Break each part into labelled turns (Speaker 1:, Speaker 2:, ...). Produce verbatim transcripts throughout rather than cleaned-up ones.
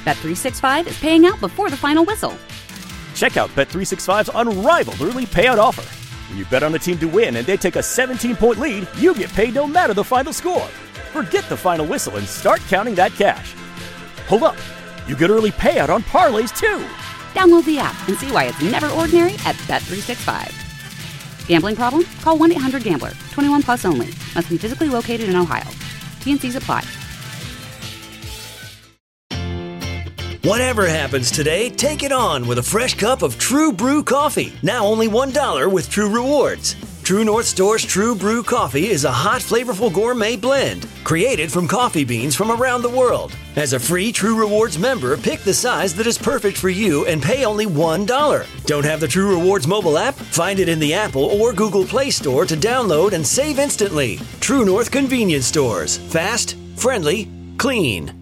Speaker 1: Bet three sixty-five is paying out before the final whistle.
Speaker 2: Check out Bet three sixty-five's unrivaled early payout offer. When you bet on a team to win and they take a seventeen-point lead, you get paid no matter the final score. Forget the final whistle and start counting that cash. Hold up. You get early payout on parlays, too.
Speaker 1: Download the app and see why it's never ordinary at Bet three sixty-five. Gambling problem? Call one eight hundred gambler. twenty-one plus only. Must be physically located in Ohio. T and C's apply.
Speaker 3: Whatever happens today, take it on with a fresh cup of True Brew coffee. Now only one dollar with True Rewards. True North Store's True Brew coffee is a hot, flavorful gourmet blend created from coffee beans from around the world. As a free True Rewards member, pick the size that is perfect for you and pay only one dollar. Don't have the True Rewards mobile app? Find it in the Apple or Google Play Store to download and save instantly. True North Convenience Stores. Fast, friendly, clean.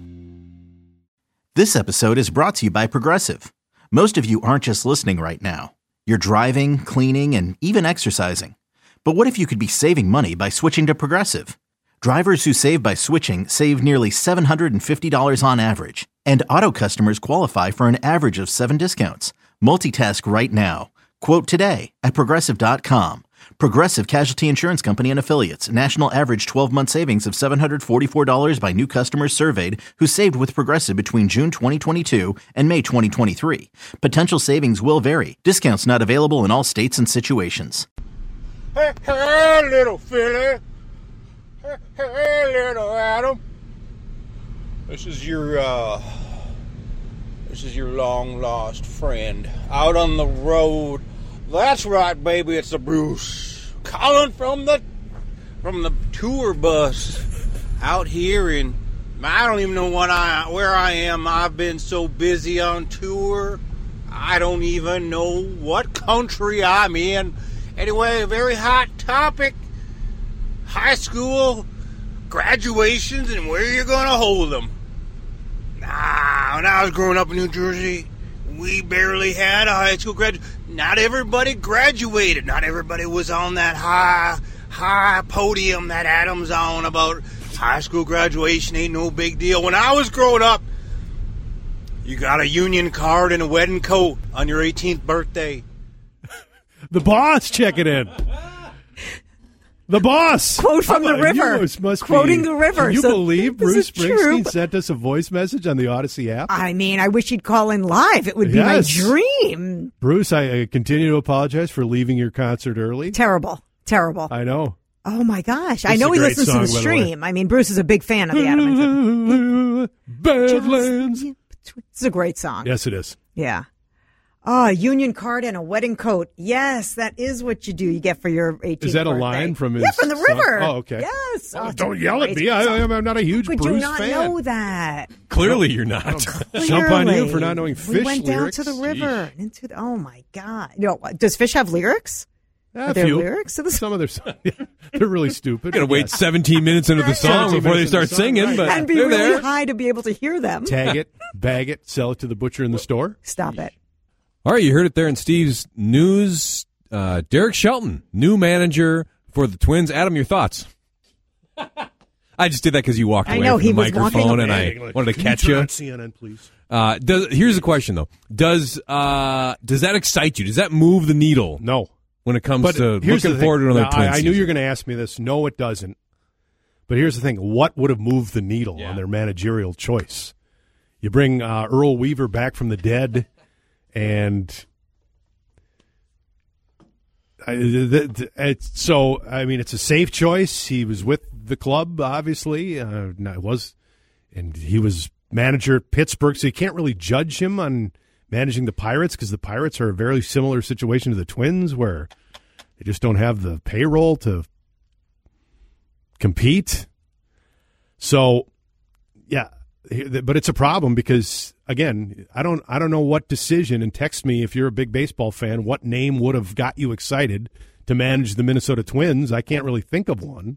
Speaker 4: This episode is brought to you by Progressive. Most of you aren't just listening right now. You're driving, cleaning, and even exercising. But what if you could be saving money by switching to Progressive? Drivers who save by switching save nearly seven hundred fifty dollars on average. And auto customers qualify for an average of seven discounts. Multitask right now. Quote today at Progressive dot com. Progressive Casualty Insurance Company and Affiliates. National average twelve-month savings of seven hundred forty-four dollars by new customers surveyed who saved with Progressive between June twenty twenty-two and May twenty twenty-three. Potential savings will vary. Discounts not available in all states and situations.
Speaker 5: Hey, hey, little Philly. Hey, hey, little Adam. This is your, uh, this is your long-lost friend out on the road. That's right, baby, it's the Bruce. Calling from the, from the tour bus out here in, I don't even know what I, where I am. I've been so busy on tour, I don't even know what country I'm in. Anyway, a very hot topic, high school graduations and where you're going to hold them. Nah, when I was growing up in New Jersey, we barely had a high school graduation. Not everybody graduated. Not everybody was on that high, high podium that Adam's on about high school graduation ain't no big deal. When I was growing up, you got a union card and a wedding coat on your eighteenth birthday.
Speaker 6: The boss checking in. The boss.
Speaker 7: Quote from the river.
Speaker 6: Must
Speaker 7: Quoting
Speaker 6: be,
Speaker 7: the river.
Speaker 6: Can you
Speaker 7: so
Speaker 6: believe Bruce Springsteen
Speaker 7: true,
Speaker 6: sent us a voice message on the Odyssey app?
Speaker 7: I mean, I wish he'd call in live. It would be
Speaker 6: yes.
Speaker 7: my dream.
Speaker 6: Bruce, I, I continue to apologize for leaving your concert early.
Speaker 7: Terrible. Terrible.
Speaker 6: I know.
Speaker 7: Oh, my gosh.
Speaker 6: This
Speaker 7: I know he listens
Speaker 6: song,
Speaker 7: to the stream. The I mean, Bruce is a big fan of the Adam.
Speaker 6: Badlands.
Speaker 7: It's a great song.
Speaker 6: Yes, it is.
Speaker 7: Yeah. Oh, a union card and a wedding coat. Yes, that is what you do. You get for your eighteenth
Speaker 6: Is that a
Speaker 7: birthday.
Speaker 6: line from his
Speaker 7: Yeah, from the
Speaker 6: song?
Speaker 7: river.
Speaker 6: Oh, okay.
Speaker 7: Yes.
Speaker 6: Oh,
Speaker 7: Oh,
Speaker 6: don't yell at me. I, I'm not a huge
Speaker 7: Could
Speaker 6: Bruce
Speaker 7: you not
Speaker 6: fan.
Speaker 7: know that?
Speaker 8: Clearly you're not.
Speaker 6: Jump on you for not knowing Fish
Speaker 7: We went
Speaker 6: lyrics.
Speaker 7: down to the river. Into the, oh, my God. You know, does Fish have lyrics?
Speaker 6: A
Speaker 7: Are there
Speaker 6: few.
Speaker 7: lyrics to the
Speaker 6: Some of their songs. They're really stupid.
Speaker 8: You're going to wait seventeen minutes into the song before they start
Speaker 6: the song,
Speaker 8: singing,
Speaker 6: right.
Speaker 8: but
Speaker 7: and be
Speaker 8: they're
Speaker 7: really
Speaker 8: there.
Speaker 7: high to be able to hear them.
Speaker 6: Tag it, bag it, sell it to the butcher in the store.
Speaker 7: Stop it.
Speaker 8: All right, you heard it there in Steve's news. Uh, Derek Shelton, new manager for the Twins. Adam, your thoughts? I just did that because you walked
Speaker 7: I
Speaker 8: away
Speaker 7: know,
Speaker 8: from
Speaker 7: he
Speaker 8: the
Speaker 7: was
Speaker 8: microphone
Speaker 7: walking
Speaker 8: and I
Speaker 6: away.
Speaker 8: wanted to
Speaker 6: Can
Speaker 8: catch
Speaker 6: you.
Speaker 8: you.
Speaker 6: Turn on C N N, please.
Speaker 8: Uh, does, here's the question, though. Does uh, does that excite you? Does that move the needle
Speaker 6: No.
Speaker 8: when it comes
Speaker 6: But
Speaker 8: to
Speaker 6: here's
Speaker 8: looking
Speaker 6: the
Speaker 8: forward to
Speaker 6: thing.
Speaker 8: another
Speaker 6: Now,
Speaker 8: Twins
Speaker 6: I, I knew
Speaker 8: season?
Speaker 6: you were going to ask me this. No, it doesn't. But here's the thing. What would have moved the needle
Speaker 8: Yeah.
Speaker 6: on their managerial choice? You bring uh, Earl Weaver back from the dead, and I, the, the, it's, so, I mean, it's a safe choice. He was with the club, obviously. Uh, no, it was, and he was manager at Pittsburgh, so you can't really judge him on managing the Pirates because the Pirates are a very similar situation to the Twins where they just don't have the payroll to compete. So, yeah, but it's a problem because, again, I don't I don't know what decision, and text me if you're a big baseball fan, what name would have got you excited to manage the Minnesota Twins. I can't really think of one,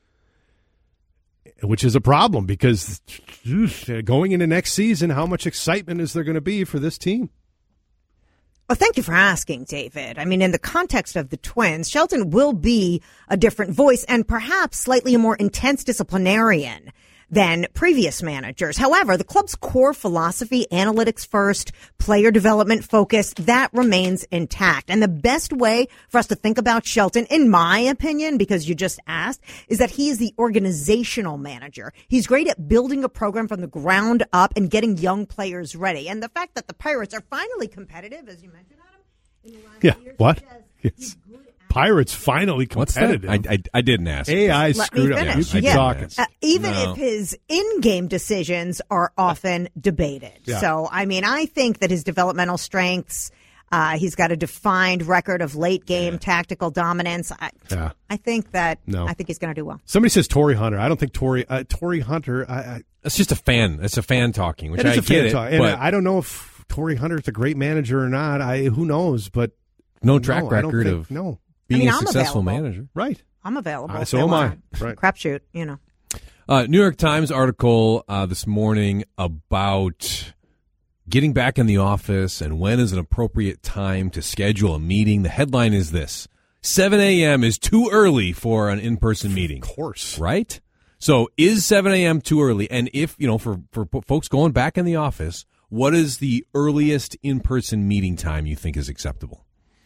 Speaker 6: which is a problem because going into next season, how much excitement is there going to be for this team?
Speaker 7: Well, thank you for asking, David. I mean, in the context of the Twins, Shelton will be a different voice and perhaps slightly a more intense disciplinarian than previous managers. However, the club's core philosophy, analytics first, player development focused, that remains intact. And the best way for us to think about Shelton, in my opinion, because you just asked, is that he is the organizational manager. He's great at building a program from the ground up and getting young players ready. And the fact that the Pirates are finally competitive, as you mentioned, Adam, in the last
Speaker 6: Yeah,
Speaker 7: years,
Speaker 6: what?
Speaker 7: Yes.
Speaker 6: Yes. Pirates finally
Speaker 8: What's that?
Speaker 6: competitive.
Speaker 8: I, I, I didn't ask.
Speaker 6: A I
Speaker 7: Let
Speaker 6: screwed
Speaker 7: me
Speaker 6: up.
Speaker 7: finish.
Speaker 6: You keep
Speaker 7: Yeah.
Speaker 6: talking.
Speaker 7: Uh, even
Speaker 8: No.
Speaker 7: if his in-game decisions are often debated.
Speaker 6: Yeah.
Speaker 7: So, I mean, I think that his developmental strengths, uh, he's got a defined record of late-game tactical dominance. I,
Speaker 6: Yeah.
Speaker 7: I think that
Speaker 6: No.
Speaker 7: I think he's going to do well.
Speaker 6: Somebody says Torrey Hunter. I don't think Torrey uh, Torrey Hunter. I, I,
Speaker 8: It's just a fan. It's a fan talking, which
Speaker 6: it is
Speaker 8: I
Speaker 6: a
Speaker 8: get
Speaker 6: fan
Speaker 8: it,
Speaker 6: talk. And
Speaker 8: but
Speaker 6: I don't know if Torrey Hunter's a great manager or not. I who knows, but
Speaker 8: no track
Speaker 6: no, I don't
Speaker 8: record
Speaker 6: think-
Speaker 8: of
Speaker 6: no.
Speaker 8: being
Speaker 7: I mean,
Speaker 8: a
Speaker 7: I'm
Speaker 8: successful
Speaker 7: available.
Speaker 8: manager.
Speaker 6: Right.
Speaker 7: I'm available.
Speaker 6: Uh,
Speaker 7: if
Speaker 6: so
Speaker 7: they
Speaker 6: am I.
Speaker 7: want.
Speaker 6: Right.
Speaker 7: Crapshoot, you know.
Speaker 8: Uh, New York Times article uh, this morning about getting back in the office and when is an appropriate time to schedule a meeting. The headline is this: seven a.m. is too early for an in-person meeting.
Speaker 6: Of course.
Speaker 8: Right? So is seven a.m. too early? And if, you know, for, for folks going back in the office, what is the earliest in-person meeting time you think is acceptable?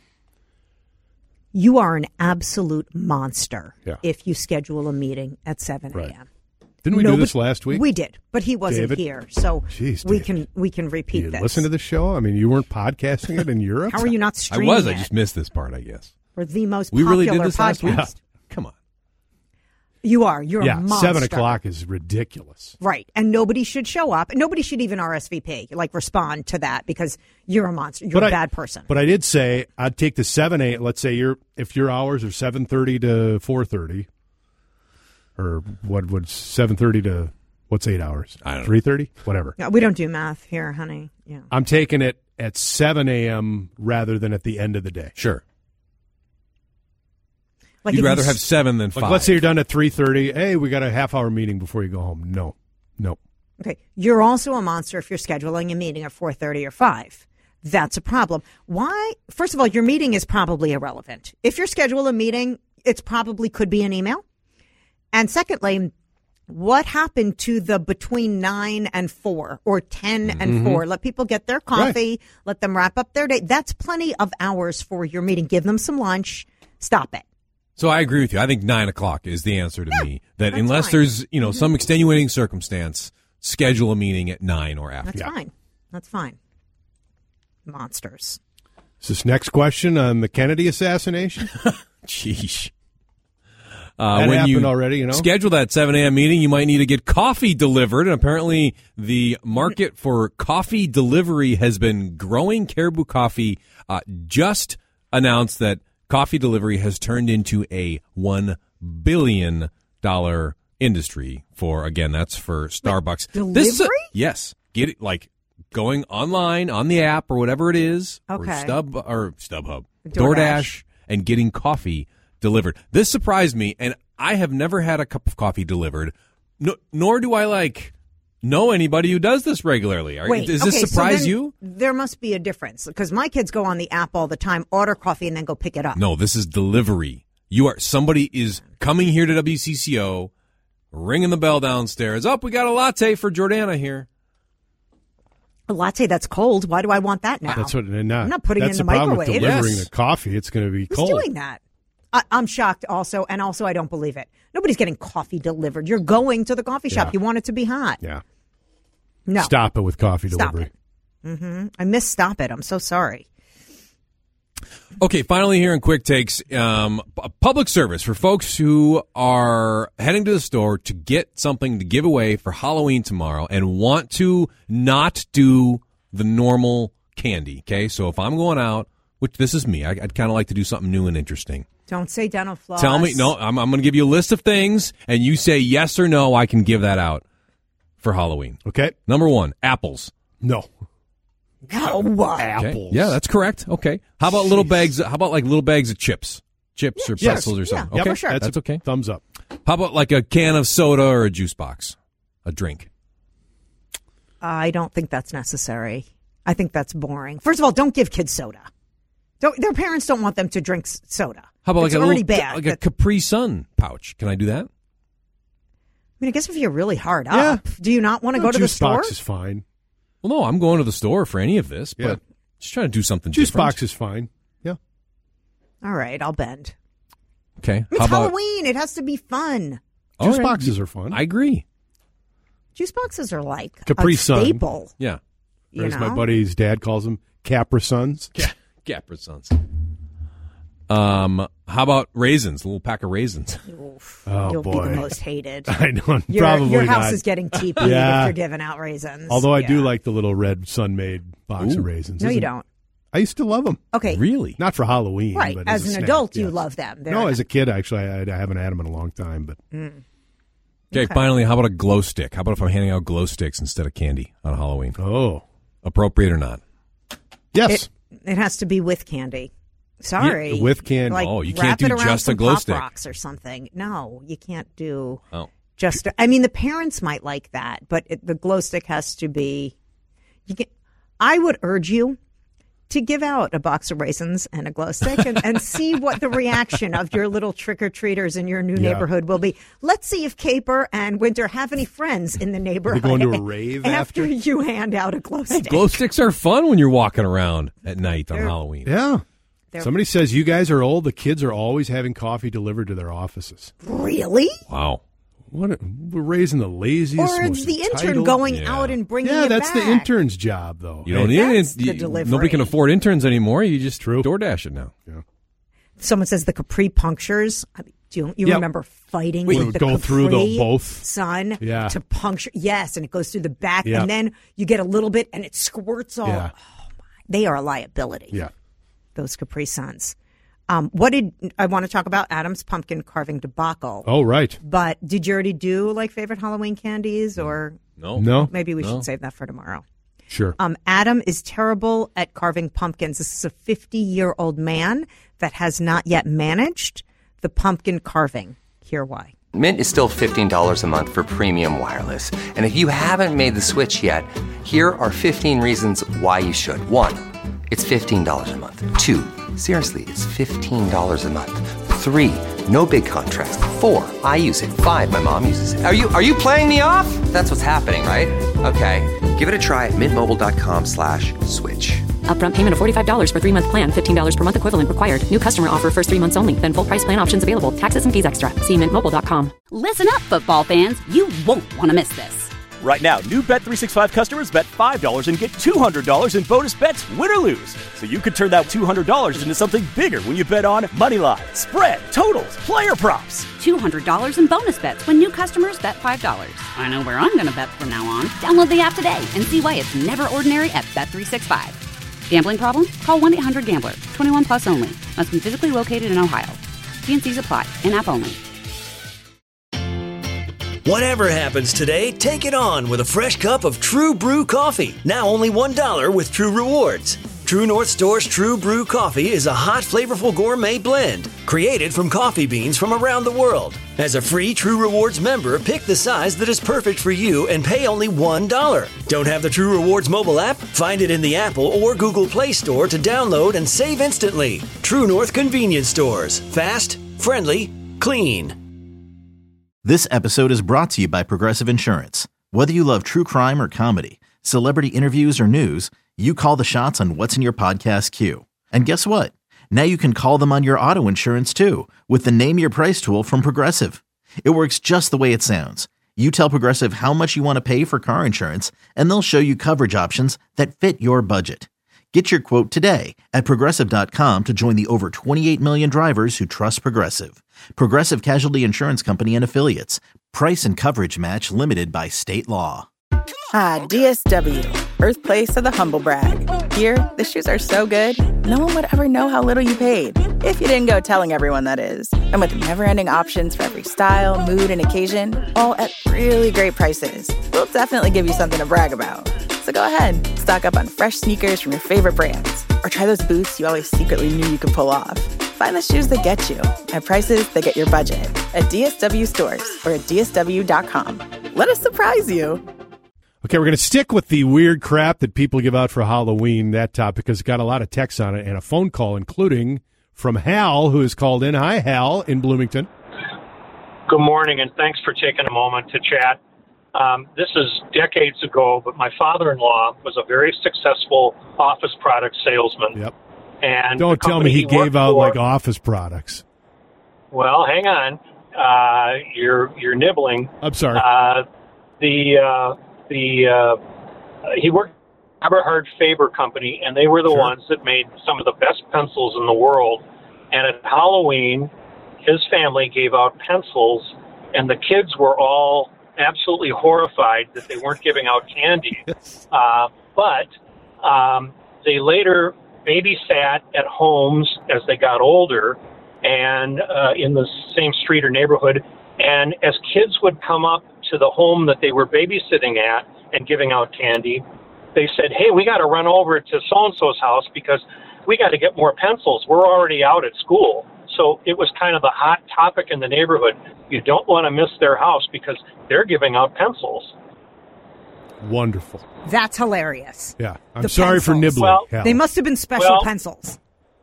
Speaker 7: You are an absolute monster
Speaker 6: Yeah.
Speaker 7: if you schedule a meeting at seven a.m.
Speaker 6: Right. Didn't we
Speaker 7: No,
Speaker 6: do this
Speaker 7: but-
Speaker 6: last week?
Speaker 7: We did, but he wasn't
Speaker 6: David?
Speaker 7: here, so
Speaker 6: Jeez,
Speaker 7: we
Speaker 6: David.
Speaker 7: can we can repeat
Speaker 6: You
Speaker 7: this.
Speaker 6: listen to the show? I mean, you weren't podcasting it in Europe?
Speaker 7: How are you not
Speaker 8: I
Speaker 7: streaming
Speaker 8: was. I
Speaker 7: it?
Speaker 8: just missed this part, I guess.
Speaker 7: We're the most
Speaker 8: We
Speaker 7: popular
Speaker 8: really did this last
Speaker 7: podcast.
Speaker 8: week? Come on.
Speaker 7: You are. You're
Speaker 6: Yeah,
Speaker 7: a monster.
Speaker 6: seven o'clock is ridiculous.
Speaker 7: Right. And nobody should show up. Nobody should even R S V P, like respond to that because you're a monster. You're
Speaker 6: But
Speaker 7: a
Speaker 6: I-
Speaker 7: bad person.
Speaker 6: But I did say I'd take the seven eight. Let's say your if your hours are seven thirty to four thirty, or what would seven thirty to what's eight hours?
Speaker 8: I don't know.
Speaker 6: Three thirty, whatever.
Speaker 7: No, we don't do math here, honey. Yeah.
Speaker 6: I'm taking it at seven a.m. rather than at the end of the day.
Speaker 8: Sure.
Speaker 7: Like
Speaker 8: You'd
Speaker 7: if you
Speaker 8: rather
Speaker 7: s-
Speaker 8: have seven than
Speaker 6: Like,
Speaker 8: five.
Speaker 6: let's say you're done at three thirty. Hey, we got a half hour meeting before you go home. No, no.
Speaker 7: Okay. You're also a monster if you're scheduling a meeting at four thirty or five. That's a problem. Why? First of all, your meeting is probably irrelevant. If you're scheduling a meeting, it's probably could be an email. And secondly, what happened to the between nine and four or ten and four? Let people get their coffee. Let them wrap up their day. That's plenty of hours for your meeting. Give them some lunch. Stop it.
Speaker 8: So I agree with you. I think nine o'clock is the answer to me. That
Speaker 7: that's
Speaker 8: unless
Speaker 7: fine.
Speaker 8: there's, you know, some extenuating circumstance, schedule a meeting at nine or after.
Speaker 7: That's fine. That's fine. Monsters.
Speaker 6: Is this next question on the Kennedy assassination?
Speaker 8: Sheesh. Uh,
Speaker 6: That
Speaker 8: when
Speaker 6: happened
Speaker 8: you
Speaker 6: already, you know?
Speaker 8: schedule that seven a.m. meeting, you might need to get coffee delivered. And apparently the market for coffee delivery has been growing. Caribou Coffee uh, just announced that coffee delivery has turned into a one billion dollars industry for, again, that's for Starbucks. This is a-
Speaker 7: delivery?
Speaker 8: yes. Get it, like going online on the app or whatever it is. Or
Speaker 7: Okay.
Speaker 8: Stub, or StubHub.
Speaker 7: DoorDash.
Speaker 8: DoorDash and getting coffee delivered. This surprised me, and I have never had a cup of coffee delivered, no, nor do I like know anybody who does this regularly. Are,
Speaker 7: Wait,
Speaker 8: does this
Speaker 7: okay, so
Speaker 8: surprise
Speaker 7: then
Speaker 8: you?
Speaker 7: There must be a difference because my kids go on the app all the time, order coffee, and then go pick it up.
Speaker 8: No, this is delivery. You are somebody is coming here to W C C O, ringing the bell downstairs. Up, oh, we got a latte for Jordana here.
Speaker 7: A latte that's cold. Why do I want that now?
Speaker 6: That's what. And, uh,
Speaker 7: I'm not putting it
Speaker 6: that's
Speaker 7: in the
Speaker 6: the problem
Speaker 7: microwave.
Speaker 6: with delivering
Speaker 8: Yes.
Speaker 6: the coffee. It's going to be
Speaker 7: Who's
Speaker 6: cold.
Speaker 7: doing that? I, I'm shocked also, and also I don't believe it. Nobody's getting coffee delivered. You're going to the coffee shop.
Speaker 6: Yeah.
Speaker 7: You want it to be hot.
Speaker 6: Yeah.
Speaker 7: No.
Speaker 6: Stop it with coffee
Speaker 7: Stop
Speaker 6: delivery.
Speaker 7: it. Mm-hmm. I miss Stop It. I'm so sorry.
Speaker 8: Okay, finally here in Quick Takes, um, a public service for folks who are heading to the store to get something to give away for Halloween tomorrow and want to not do the normal candy. Okay, so if I'm going out, which this is me, I, I'd kind of like to do something new and interesting.
Speaker 7: Don't say dental floss.
Speaker 8: Tell me, no, I'm, I'm going to give you a list of things, and you say yes or no. I can give that out for Halloween.
Speaker 6: Okay.
Speaker 8: Number one, apples.
Speaker 6: No.
Speaker 7: No.
Speaker 8: Okay.
Speaker 6: Apples.
Speaker 8: Yeah, that's correct. Okay. How about little bags? How about like little bags of chips, chips or
Speaker 6: Yes.
Speaker 8: pretzels or something?
Speaker 7: Yeah,
Speaker 8: okay,
Speaker 7: for sure.
Speaker 8: That's,
Speaker 6: a
Speaker 8: okay.
Speaker 6: Thumbs up.
Speaker 8: How about like a can of soda or a juice box, a drink?
Speaker 7: I don't think that's necessary. I think that's boring. First of all, don't give kids soda. Don't, their parents don't want them to drink s- soda.
Speaker 8: How about
Speaker 7: it's
Speaker 8: like a
Speaker 7: already
Speaker 8: little,
Speaker 7: bad.
Speaker 8: like a
Speaker 7: that-
Speaker 8: Capri Sun pouch? Can I do that?
Speaker 7: mean, I guess if you're really hard
Speaker 6: Yeah.
Speaker 7: up, do you not want to
Speaker 6: No,
Speaker 7: go to the
Speaker 6: juice
Speaker 7: store?
Speaker 6: box is fine.
Speaker 8: Well, no, I'm going to the store for any of this,
Speaker 6: Yeah.
Speaker 8: but just trying to do something
Speaker 6: Juice
Speaker 8: different.
Speaker 6: box is fine. Yeah.
Speaker 7: All right, I'll bend.
Speaker 8: Okay.
Speaker 7: It's
Speaker 8: How about
Speaker 7: Halloween. It has to be fun.
Speaker 8: All
Speaker 6: Juice
Speaker 8: right.
Speaker 6: boxes are fun.
Speaker 8: I agree.
Speaker 7: Juice boxes are like
Speaker 6: Capri
Speaker 7: a
Speaker 6: Sun.
Speaker 7: staple.
Speaker 8: Yeah.
Speaker 7: You
Speaker 6: Or as my
Speaker 7: know?
Speaker 6: buddy's dad calls them, Capri Suns.
Speaker 8: Capri Suns. Um, how about raisins? A little pack of raisins.
Speaker 7: Oof.
Speaker 6: Oh,
Speaker 7: You'll
Speaker 6: boy.
Speaker 7: be the most hated.
Speaker 6: I know.
Speaker 7: Your,
Speaker 6: Probably
Speaker 7: your house
Speaker 6: not.
Speaker 7: is getting teepee
Speaker 6: Yeah.
Speaker 7: if you're giving out raisins.
Speaker 6: Although I do
Speaker 7: Yeah.
Speaker 6: like the little red Sun-made box
Speaker 8: Ooh.
Speaker 6: of raisins.
Speaker 7: No, you
Speaker 6: Isn't-
Speaker 7: don't.
Speaker 6: I used to love them.
Speaker 7: Okay.
Speaker 8: Really?
Speaker 6: Not for Halloween.
Speaker 7: Right.
Speaker 6: But
Speaker 7: As
Speaker 6: as, a
Speaker 7: an
Speaker 6: snack,
Speaker 7: adult, you
Speaker 6: yes.
Speaker 7: love them. They're
Speaker 6: No, as a kid, actually, I, I haven't had them in a long time. But
Speaker 8: Okay,
Speaker 7: Okay.
Speaker 8: finally, how about a glow stick? How about if I'm handing out glow sticks instead of candy on Halloween?
Speaker 6: oh,
Speaker 8: Appropriate or not?
Speaker 6: yes,
Speaker 7: It, it has to be with candy. Sorry.
Speaker 6: Yeah, with candy.
Speaker 7: Like,
Speaker 8: Oh, you
Speaker 7: wrap
Speaker 8: can't do
Speaker 7: it around
Speaker 8: just a
Speaker 7: some
Speaker 8: glow
Speaker 7: Pop
Speaker 8: stick.
Speaker 7: Rocks or something. No, you can't do
Speaker 8: Oh.
Speaker 7: just. I mean, the parents might like that, but it, the glow stick has to be. You can, I would urge you to give out a box of raisins and a glow stick and, and see what the reaction of your little trick-or-treaters in your new
Speaker 6: Yeah.
Speaker 7: neighborhood will be. Let's see if Caper and Winter have any friends in the neighborhood.
Speaker 6: going to a rave
Speaker 7: after
Speaker 6: after?
Speaker 7: you hand out a glow stick.
Speaker 8: Glow sticks are fun when you're walking around at night on
Speaker 7: They're-
Speaker 8: Halloween.
Speaker 6: yeah.
Speaker 7: They're-
Speaker 6: Somebody says you guys are old. The kids are always having coffee delivered to their offices.
Speaker 7: Really?
Speaker 8: Wow.
Speaker 6: What? A, we're raising the laziest.
Speaker 7: Or
Speaker 6: most
Speaker 7: it's the intern
Speaker 6: entitled-
Speaker 7: going
Speaker 8: Yeah.
Speaker 7: out and bringing
Speaker 6: Yeah,
Speaker 7: it
Speaker 6: that's the
Speaker 7: back.
Speaker 6: intern's job, though.
Speaker 8: You don't
Speaker 6: Hey,
Speaker 8: need
Speaker 7: That's
Speaker 8: it.
Speaker 7: the
Speaker 8: You-
Speaker 7: delivery.
Speaker 8: Nobody can afford interns anymore. You just
Speaker 6: True.
Speaker 8: DoorDash it now.
Speaker 7: Someone says the Capri punctures. I mean, do you, you
Speaker 6: Yep.
Speaker 7: remember fighting
Speaker 6: Wait,
Speaker 7: with
Speaker 6: it
Speaker 7: the
Speaker 6: would go
Speaker 7: Capri
Speaker 6: through the both?
Speaker 7: Sun
Speaker 6: Yeah.
Speaker 7: to puncture? Yes, and it goes through the back,
Speaker 6: Yeah.
Speaker 7: and then you get a little bit, and it squirts all.
Speaker 6: Yeah.
Speaker 7: Oh my! They are a liability.
Speaker 6: Yeah.
Speaker 7: Those Capri Suns. Um, what did I want to talk about? Adam's pumpkin carving debacle.
Speaker 6: Oh, right.
Speaker 7: But did you already do like favorite Halloween candies, or
Speaker 8: No.
Speaker 6: No.
Speaker 7: maybe we
Speaker 8: No.
Speaker 7: should save that for tomorrow?
Speaker 6: Sure.
Speaker 7: Um, Adam is terrible at carving pumpkins. This is a fifty-year-old man that has not yet managed the pumpkin carving. Hear why.
Speaker 9: Mint is still fifteen dollars a month for premium wireless. And if you haven't made the switch yet, here are fifteen reasons why you should. One, it's fifteen dollars a month. Two, seriously, it's fifteen dollars a month. Three, no big contrast. Four, I use it. Five, my mom uses it. Are you are you playing me off? That's what's happening, right? Okay, give it a try at mintmobile.com slash switch.
Speaker 10: Upfront payment of forty-five dollars for three-month plan, fifteen dollars per month equivalent required. New customer offer first three months only. Then full price plan options available. Taxes and fees extra. See mint mobile dot com.
Speaker 1: Listen up, football fans. You won't want to miss this.
Speaker 2: Right now, new Bet three sixty-five customers bet five dollars and get two hundred dollars in bonus bets, win or lose. So you could turn that two hundred dollars into something bigger when you bet on money line, spread, totals, player props.
Speaker 1: two hundred dollars in bonus bets when new customers bet five dollars. I know where I'm going to bet from now on. Download the app today and see why it's never ordinary at Bet three sixty-five. Gambling problem? Call one eight hundred gambler. twenty-one plus only. Must be physically located in Ohio. T and C's apply. In-app only.
Speaker 3: Whatever happens today, take it on with a fresh cup of True Brew coffee. Now only one dollar with True Rewards. True North Store's True Brew coffee is a hot, flavorful gourmet blend created from coffee beans from around the world. As a free True Rewards member, pick the size that is perfect for you and pay only one dollar. Don't have the True Rewards mobile app? Find it in the Apple or Google Play Store to download and save instantly. True North Convenience Stores. Fast, friendly, clean.
Speaker 4: This episode is brought to you by Progressive Insurance. Whether you love true crime or comedy, celebrity interviews or news, you call the shots on what's in your podcast queue. And guess what? Now you can call them on your auto insurance too with the Name Your Price tool from Progressive. It works just the way it sounds. You tell Progressive how much you want to pay for car insurance, and they'll show you coverage options that fit your budget. Get your quote today at Progressive dot com to join the over twenty-eight million drivers who trust Progressive. Progressive Casualty Insurance Company and Affiliates. Price and coverage match limited by state law.
Speaker 11: Ah, D S W, birthplace of the humble brag. Here, the shoes are so good, no one would ever know how little you paid. If you didn't go telling everyone, that is. And with never-ending options for every style, mood, and occasion, all at really great prices, we'll definitely give you something to brag about. So go ahead, stock up on fresh sneakers from your favorite brands, or try those boots you always secretly knew you could pull off. Find the shoes that get you at prices that get your budget at D S W stores or at D S W dot com. Let us surprise you.
Speaker 6: Okay, we're going to stick with the weird crap that people give out for Halloween, that topic, because it's got a lot of texts on it and a phone call, including from Hal, who has called in. Hi, Hal, in Bloomington.
Speaker 12: Good morning, and thanks for taking a moment to chat. Um, this is decades ago, but my father-in-law was a very successful office product salesman.
Speaker 6: Yep.
Speaker 12: And
Speaker 6: Don't tell me he, he gave out
Speaker 12: for,
Speaker 6: like office products.
Speaker 12: Well, hang on. Uh, you're you're nibbling.
Speaker 6: I'm sorry.
Speaker 12: Uh, the uh, the uh, he worked at Eberhard Faber Company, and they were the
Speaker 6: Sure.
Speaker 12: ones that made some of the best pencils in the world. And at Halloween, his family gave out pencils, and the kids were all absolutely horrified that they weren't giving out candy.
Speaker 6: Yes.
Speaker 12: Uh, but um, they later babysat at homes as they got older and uh, in the same street or neighborhood. And as kids would come up to the home that they were babysitting at and giving out candy, they said, hey, we got to run over to so-and-so's house because we got to get more pencils. We're already out at school. So it was kind of the hot topic in the neighborhood. You don't want to miss their house because they're giving out pencils.
Speaker 6: Wonderful.
Speaker 7: That's hilarious.
Speaker 6: Yeah. I'm
Speaker 7: The
Speaker 6: sorry for
Speaker 7: pencils.
Speaker 6: nibbling.
Speaker 12: Well,
Speaker 6: Hal.
Speaker 7: They must have been special
Speaker 12: Well-
Speaker 7: pencils.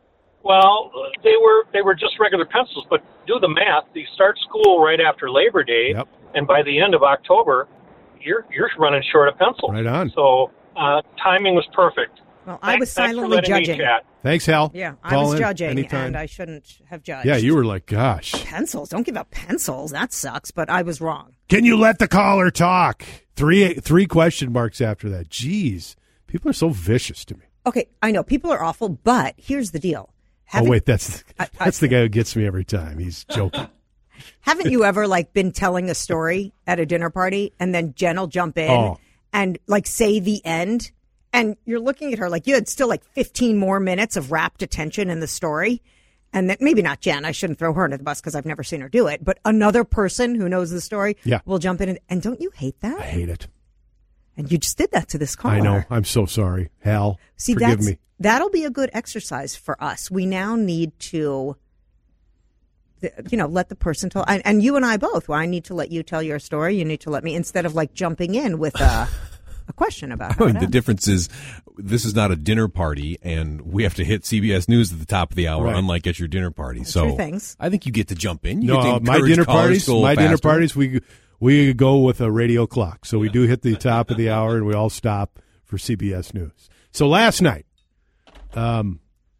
Speaker 12: Well, they were they were just regular pencils, but do the math. You start school right after Labor Day,
Speaker 6: Yep.
Speaker 12: and by the end of October, you're you're running short of pencils.
Speaker 6: Right on.
Speaker 12: So uh, timing was perfect.
Speaker 7: Well, I
Speaker 12: Thanks-
Speaker 7: was
Speaker 12: thanks for
Speaker 7: silently
Speaker 12: letting me
Speaker 7: judging.
Speaker 12: chat.
Speaker 6: Thanks, Hal.
Speaker 7: Yeah, I
Speaker 6: Call
Speaker 7: was
Speaker 6: in
Speaker 7: judging,
Speaker 6: anytime.
Speaker 7: and I shouldn't have judged.
Speaker 6: Yeah, you were like, gosh.
Speaker 7: Pencils. Don't give out pencils. That sucks, but I was wrong.
Speaker 6: Can you let the caller talk? Three three question marks after that. Jeez. People are so vicious to me.
Speaker 7: Okay, I know. People are awful, but here's the deal.
Speaker 6: Oh, wait, that's
Speaker 7: I-
Speaker 6: that's
Speaker 7: I-
Speaker 6: the guy who gets me every time. He's joking.
Speaker 7: Haven't you ever like been telling a story at a dinner party and then Jen will jump in
Speaker 6: Oh.
Speaker 7: and like say the end and you're looking at her like you had still like fifteen more minutes of rapt attention in the story, and that maybe not Jen, I shouldn't throw her under the bus because I've never seen her do it, but another person who knows the story
Speaker 6: Yeah.
Speaker 7: will jump in and, and don't you hate that?
Speaker 6: I hate it.
Speaker 7: And you just did that to this caller.
Speaker 6: I know. I'm so sorry. Hal,
Speaker 7: See,
Speaker 6: forgive
Speaker 7: that's,
Speaker 6: me.
Speaker 7: that'll be a good exercise for us. We now need to, you know, let the person tell. And, and you and I both. Well, I need to let you tell your story. You need to let me, instead of like jumping in with a, a question about how it
Speaker 8: The
Speaker 7: happened.
Speaker 8: difference is this is not a dinner party, and we have to hit C B S News at the top of the hour,
Speaker 6: Right.
Speaker 8: unlike at your dinner party. So
Speaker 7: True things.
Speaker 8: I think you get to jump in. You
Speaker 6: No,
Speaker 8: get to
Speaker 6: my
Speaker 8: encourage
Speaker 6: dinner
Speaker 8: callers
Speaker 6: parties,
Speaker 8: to go
Speaker 6: my dinner
Speaker 8: faster.
Speaker 6: parties, we we go with a radio clock. So we do hit the top of the hour, and we all stop for C B S News. So last night, um,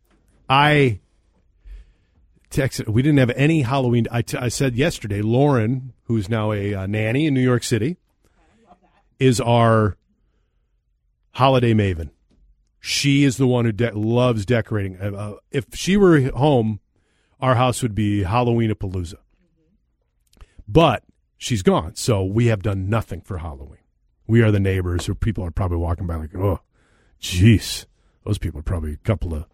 Speaker 6: I texted. We didn't have any Halloween. I, t- I said yesterday, Lauren, who's now a uh, nanny in New York City, is our holiday maven. She is the one who de- loves decorating. Uh, uh, if she were home, our house would be Halloween-a-palooza. But she's gone, so we have done nothing for Halloween. We are the neighbors, who people are probably walking by like, oh, jeez. Those people are probably a couple of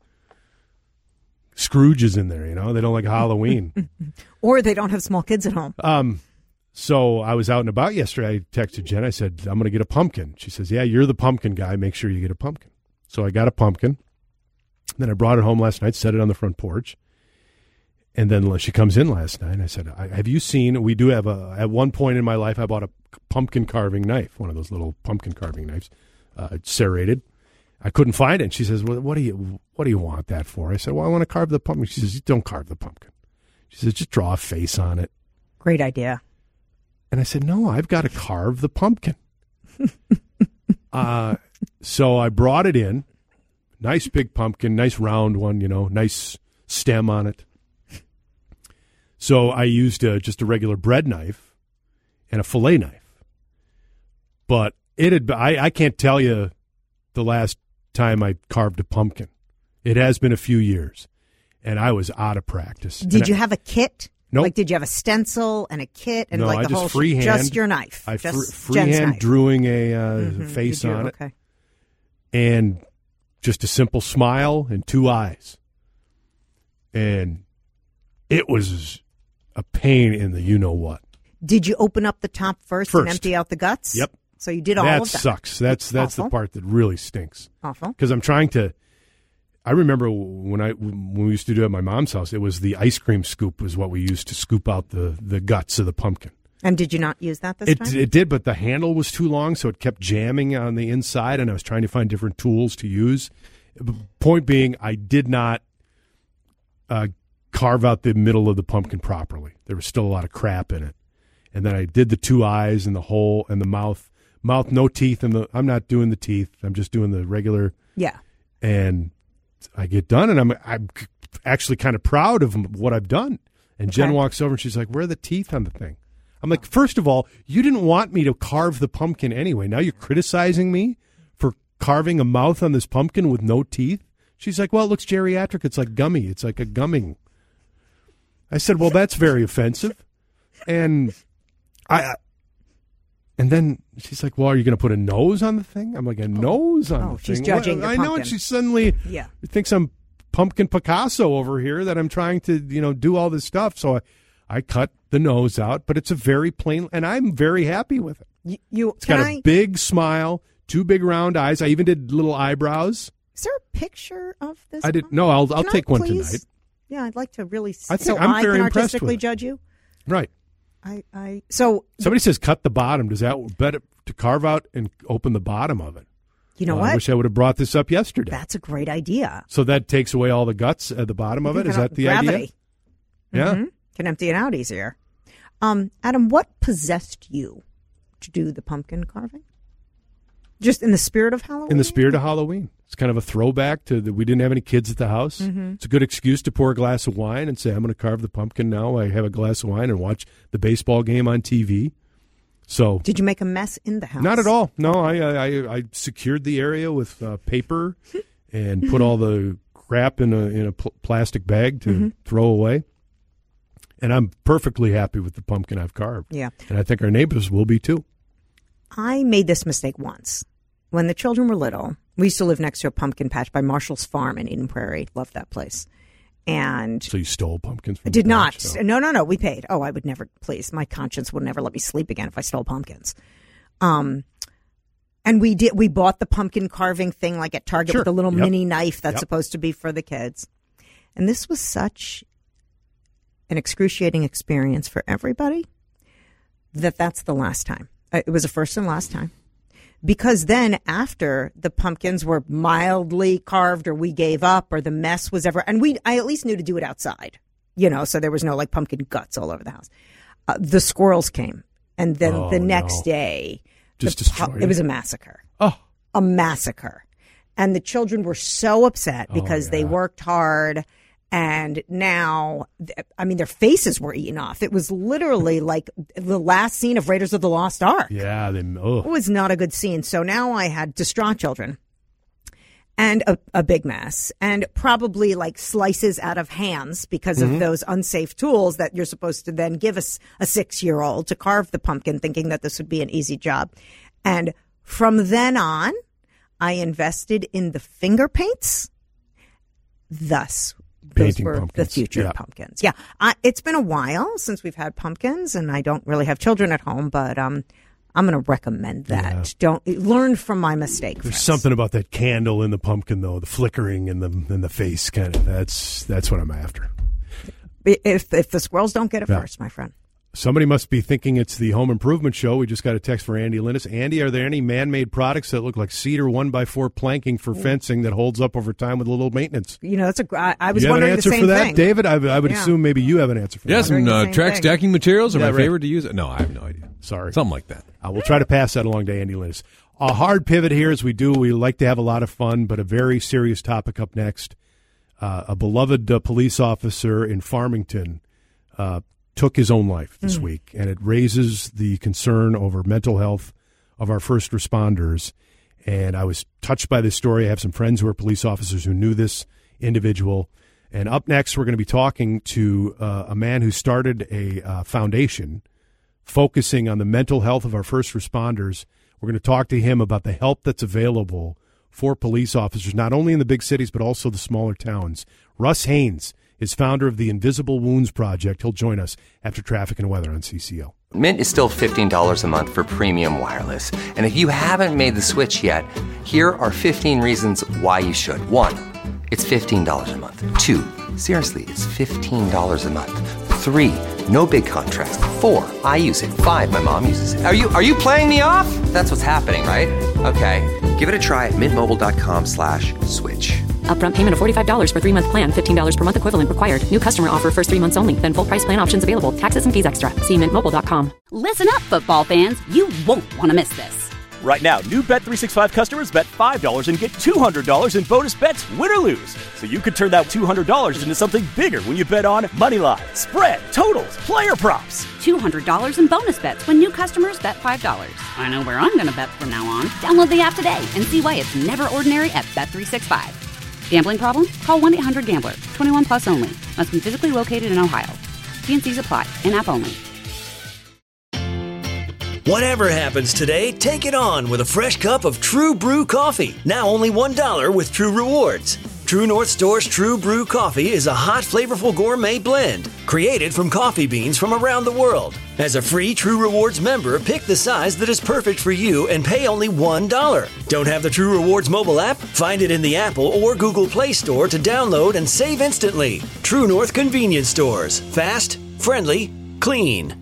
Speaker 6: Scrooges in there, you know? They don't like Halloween.
Speaker 7: Or they don't have small kids at home.
Speaker 6: Um, so I was out and about yesterday. I texted Jen. I said, I'm going to get a pumpkin. She says, yeah, you're the pumpkin guy. Make sure you get a pumpkin. So I got a pumpkin. Then I brought it home last night, set it on the front porch. And then she comes in last night, and I said, I, have you seen, we do have a, at one point in my life, I bought a pumpkin carving knife, one of those little pumpkin carving knives, uh, serrated. I couldn't find it. And she says, well, what do you, what do you want that for? I said, well, I want to carve the pumpkin. She says, don't carve the pumpkin. She says, just draw a face on it.
Speaker 7: Great idea.
Speaker 6: And I said, no, I've got to carve the pumpkin. uh, so I brought it in. Nice big pumpkin, nice round one, you know, nice stem on it. So I used uh, just a regular bread knife and a fillet knife. But it had, I, I can't tell you the last time I carved a pumpkin. It has been a few years, and I was out of practice.
Speaker 7: Did
Speaker 6: And
Speaker 7: you
Speaker 6: I,
Speaker 7: have a kit?
Speaker 6: Nope.
Speaker 7: Like, did you have a stencil and a kit and
Speaker 6: no,
Speaker 7: like
Speaker 6: I
Speaker 7: the
Speaker 6: just
Speaker 7: whole
Speaker 6: freehand.
Speaker 7: just your knife?
Speaker 6: I
Speaker 7: just
Speaker 6: fr-
Speaker 7: Jen's
Speaker 6: freehand
Speaker 7: knife.
Speaker 6: drawing a uh,
Speaker 7: Mhm,
Speaker 6: face
Speaker 7: you do,
Speaker 6: on it.
Speaker 7: Okay.
Speaker 6: And just a simple smile and two eyes. And it was a pain in the you-know-what.
Speaker 7: Did you open up the top first, and
Speaker 6: First.
Speaker 7: empty out the guts?
Speaker 6: Yep.
Speaker 7: So you did all
Speaker 6: that
Speaker 7: of that.
Speaker 6: sucks. That's that's the
Speaker 7: Awful.
Speaker 6: part that really stinks.
Speaker 7: Awful.
Speaker 6: Because I'm trying to. I remember when I when we used to do it at my mom's house. It was the ice cream scoop was what we used to scoop out the, the guts of the pumpkin.
Speaker 7: And did you not use that this
Speaker 6: It
Speaker 7: time?
Speaker 6: it did, but the handle was too long, so it kept jamming on the inside, and I was trying to find different tools to use. Point being, I did not uh, carve out the middle of the pumpkin properly. There was still a lot of crap in it. And then I did the two eyes and the hole and the mouth. Mouth, no teeth. And the I'm not doing the teeth. I'm just doing the regular.
Speaker 7: Yeah.
Speaker 6: And I get done, and I'm I'm actually kind of proud of what I've done. And Jen
Speaker 7: Okay.
Speaker 6: walks over, and she's like, where are the teeth on the thing? I'm like, first of all, you didn't want me to carve the pumpkin anyway. Now you're criticizing me for carving a mouth on this pumpkin with no teeth? She's like, well, it looks geriatric. It's like gummy. It's like a gumming. I said, well, that's very offensive. And I, and then she's like, well, are you going to put a nose on the thing? I'm like, a nose on
Speaker 7: Oh,
Speaker 6: the
Speaker 7: she's
Speaker 6: thing?
Speaker 7: judging
Speaker 6: Well,
Speaker 7: the
Speaker 6: I know,
Speaker 7: pumpkin.
Speaker 6: and she suddenly
Speaker 7: Yeah.
Speaker 6: thinks I'm pumpkin Picasso over here, that I'm trying to, you know, do all this stuff. So I, I cut the nose out, but it's a very plain, and I'm very happy with it.
Speaker 7: You, you
Speaker 6: It's
Speaker 7: can
Speaker 6: got
Speaker 7: I,
Speaker 6: a big smile, two big round eyes. I even did little eyebrows.
Speaker 7: Is there a picture of this?
Speaker 6: I did. No, I'll I'll
Speaker 7: Can I
Speaker 6: take one
Speaker 7: please?
Speaker 6: tonight.
Speaker 7: Yeah, I'd like to really. s-
Speaker 6: I think
Speaker 7: so
Speaker 6: I'm
Speaker 7: I
Speaker 6: very
Speaker 7: can
Speaker 6: impressed
Speaker 7: artistically
Speaker 6: with it.
Speaker 7: judge you.
Speaker 6: Right.
Speaker 7: I, I so
Speaker 6: Somebody says cut the bottom. Does that better to carve out and open the bottom of it?
Speaker 7: you know
Speaker 6: Well,
Speaker 7: what?
Speaker 6: I wish I would have brought this up yesterday.
Speaker 7: That's a great idea.
Speaker 6: So that takes away all the guts at the bottom of
Speaker 7: You
Speaker 6: it.
Speaker 7: can
Speaker 6: Is
Speaker 7: cut
Speaker 6: that
Speaker 7: out
Speaker 6: the
Speaker 7: gravity.
Speaker 6: idea? Yeah.
Speaker 7: Mhm. Can empty it out easier. Um, Adam, what possessed you to do the pumpkin carving? Just in the spirit of Halloween?
Speaker 6: In the spirit of Halloween. It's kind of a throwback to the, we didn't have any kids at the house.
Speaker 7: Mhm.
Speaker 6: It's a good excuse to pour a glass of wine and say, I'm going to carve the pumpkin now. I have a glass of wine and watch the baseball game on T V. So
Speaker 7: Did you make a mess in the house?
Speaker 6: not at all. No, I I, I secured the area with uh, paper and put all the crap in a in a pl- plastic bag to
Speaker 7: Mhm.
Speaker 6: throw away. And I'm perfectly happy with the pumpkin I've carved.
Speaker 7: Yeah.
Speaker 6: And I think our neighbors will be too.
Speaker 7: I made this mistake once. When the children were little, we used to live next to a pumpkin patch by Marshall's Farm in Eden Prairie. Loved that place. And
Speaker 6: So you stole pumpkins from
Speaker 7: I did
Speaker 6: the
Speaker 7: not.
Speaker 6: patch, though.
Speaker 7: No, no, no. We paid. Oh, I would never, please. My conscience would never let me sleep again if I stole pumpkins. Um, and we did, we bought the pumpkin carving thing like at Target
Speaker 6: Sure.
Speaker 7: with a little
Speaker 6: Yep.
Speaker 7: mini knife that's
Speaker 6: Yep.
Speaker 7: supposed to be for the kids. And this was such an excruciating experience for everybody that that's the last time. Uh, It was the first and last time. Because then after the pumpkins were mildly carved or we gave up or the mess was ever, and we, I at least knew to do it outside, you know, so there was no like pumpkin guts all over the house. Uh, the squirrels came. And then
Speaker 6: Oh,
Speaker 7: the next
Speaker 6: no.
Speaker 7: day,
Speaker 6: Just
Speaker 7: the
Speaker 6: destroyed
Speaker 7: pu-
Speaker 6: it?
Speaker 7: it was a massacre.
Speaker 6: Oh.
Speaker 7: A massacre. And the children were so upset
Speaker 6: Oh,
Speaker 7: because they
Speaker 6: yeah.
Speaker 7: worked hard. And now, th- I mean, their faces were eaten off. It was literally like the last scene of Raiders of the Lost Ark.
Speaker 6: Yeah, they, oh.
Speaker 7: It was not a good scene. So now I had distraught children and a, a big mess and probably like slices out of hands because
Speaker 6: Mm-hmm.
Speaker 7: of those unsafe tools that you're supposed to then give us a six year old to carve the pumpkin thinking that this would be an easy job. And from then on, I invested in the finger paints. Thus, those
Speaker 6: Painting
Speaker 7: were the
Speaker 6: pumpkins.
Speaker 7: future
Speaker 6: Yeah.
Speaker 7: pumpkins. Yeah. I, it's been a while since we've had pumpkins and I don't really have children at home, but, um, I'm going to recommend that.
Speaker 6: Yeah.
Speaker 7: Don't learn from my mistake.
Speaker 6: There's
Speaker 7: friends.
Speaker 6: something about that candle in the pumpkin, though, the flickering in the in the face, kind of. That's that's what I'm after.
Speaker 7: If if the squirrels don't get it
Speaker 6: Yeah.
Speaker 7: first, my friend.
Speaker 6: Somebody must be thinking it's the Home Improvement Show. We just got a text for Andy Linus. Andy, are there any man-made products that look like cedar one by four planking for fencing that holds up over time with a little maintenance?
Speaker 7: You know, that's a. gr- I, I was
Speaker 6: you have an
Speaker 7: wondering
Speaker 6: answer
Speaker 7: the same
Speaker 6: for that,
Speaker 7: thing.
Speaker 6: David? I, I would
Speaker 7: Yeah.
Speaker 6: assume maybe you have an answer for
Speaker 8: Yeah,
Speaker 6: that.
Speaker 8: some
Speaker 7: the
Speaker 8: uh,
Speaker 7: same
Speaker 8: track
Speaker 7: thing.
Speaker 8: stacking materials are
Speaker 6: Yeah,
Speaker 8: my
Speaker 6: right.
Speaker 8: favorite to use. No, I have no idea.
Speaker 6: Sorry.
Speaker 8: Something like that.
Speaker 6: Uh, we'll try to pass that along to Andy Linus. A hard pivot here as we do. We like to have a lot of fun, but a very serious topic up next. Uh, a beloved uh, police officer in Farmington uh, took his own life this
Speaker 7: Mm.
Speaker 6: week, and it raises the concern over mental health of our first responders. And I was touched by this story. I have some friends who are police officers who knew this individual. And up next, we're going to be talking to uh, a man who started a uh, foundation focusing on the mental health of our first responders. We're going to talk to him about the help that's available for police officers, not only in the big cities, but also the smaller towns. Russ Haynes is founder of the Invisible Wounds Project. He'll join us after traffic and weather on C C O.
Speaker 9: Mint is still fifteen dollars a month for premium wireless. And if you haven't made the switch yet, here are fifteen reasons why you should. One, it's fifteen dollars a month. Two, seriously, it's fifteen dollars a month. Three, no big contrast. Four, I use it. Five, my mom uses it. Are you are you playing me off? That's what's happening, right? Okay, give it a try at mintmobile.com slash switch.
Speaker 10: Upfront payment of forty-five dollars for three-month plan, fifteen dollars per month equivalent required. New customer offer first three months only. Then full price plan options available. Taxes and fees extra. See mint mobile dot com.
Speaker 1: Listen up, football fans. You won't want to miss this.
Speaker 2: Right now, new Bet three sixty-five customers bet five dollars and get two hundred dollars in bonus bets, win or lose. So you could turn that two hundred dollars into something bigger when you bet on money line, spread, totals, player props.
Speaker 1: two hundred dollars in bonus bets when new customers bet five dollars. I know where I'm going to bet from now on. Download the app today and see why it's never ordinary at Bet three sixty-five. Gambling problem? Call one eight hundred gambler. twenty-one plus only. Must be physically located in Ohio. T and C's apply. In-app only.
Speaker 3: Whatever happens today, take it on with a fresh cup of True Brew coffee. Now only one dollar with True Rewards. True North Store's True Brew coffee is a hot, flavorful gourmet blend created from coffee beans from around the world. As a free True Rewards member, pick the size that is perfect for you and pay only one dollar. Don't have the True Rewards mobile app? Find it in the Apple or Google Play Store to download and save instantly. True North Convenience Stores. Fast, friendly, clean.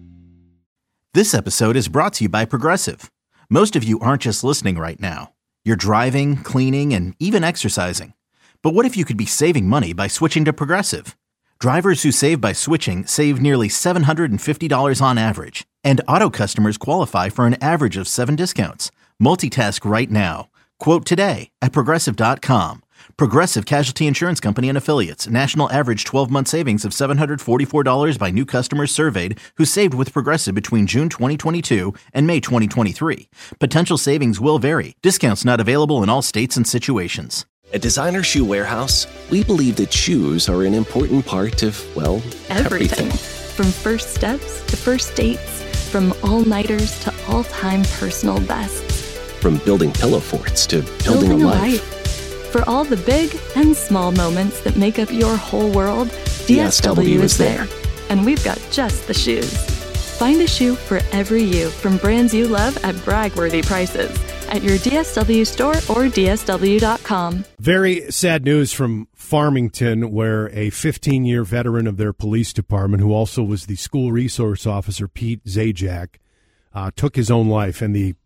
Speaker 4: This episode is brought to you by Progressive. Most of you aren't just listening right now. You're driving, cleaning, and even exercising. But what if you could be saving money by switching to Progressive? Drivers who save by switching save nearly seven hundred fifty dollars on average. And auto customers qualify for an average of seven discounts. Multitask right now. Quote today at Progressive dot com. Progressive Casualty Insurance Company and Affiliates. National average twelve-month savings of seven hundred forty-four dollars by new customers surveyed who saved with Progressive between June twenty twenty-two and May twenty twenty-three. Potential savings will vary. Discounts not available in all states and situations.
Speaker 13: At Designer Shoe Warehouse, we believe that shoes are an important part of, well, everything.
Speaker 14: everything. From first steps to first dates, from all-nighters to all-time personal bests.
Speaker 13: From building pillow forts to building,
Speaker 14: building
Speaker 13: a
Speaker 14: a
Speaker 13: life.
Speaker 14: life. For all the big and small moments that make up your whole world, D S W is there. And we've got just the shoes. Find a shoe for every you from brands you love at brag-worthy prices at your D S W store or D S W dot com.
Speaker 6: Very sad news from Farmington, where a fifteen-year veteran of their police department, who also was the school resource officer, Pete Zajac, uh, took his own life. And the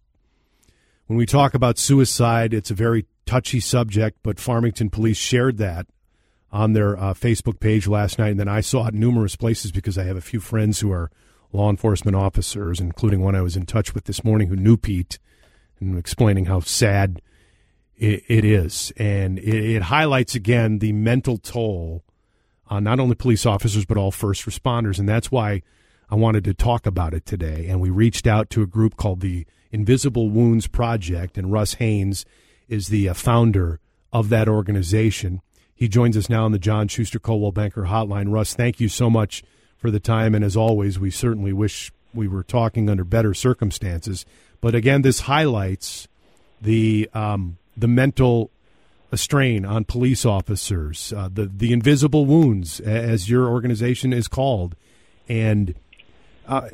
Speaker 6: when we talk about suicide, it's a very touchy subject, but Farmington police shared that on their uh, Facebook page last night, and then I saw it in numerous places because I have a few friends who are law enforcement officers, including one I was in touch with this morning who knew Pete, and explaining how sad it, it is. And it, it highlights, again, the mental toll on not only police officers but all first responders, and that's why I wanted to talk about it today. And we reached out to a group called the Invisible Wounds Project, and Russ Haynes is the uh, founder of that organization. He joins us now on the John Schuster Coldwell Banker Hotline. Russ, thank you so much for the time, and as always, we certainly wish we were talking under better circumstances. But again, this highlights the um, the mental strain on police officers, uh, the the invisible wounds, as your organization is called. And uh,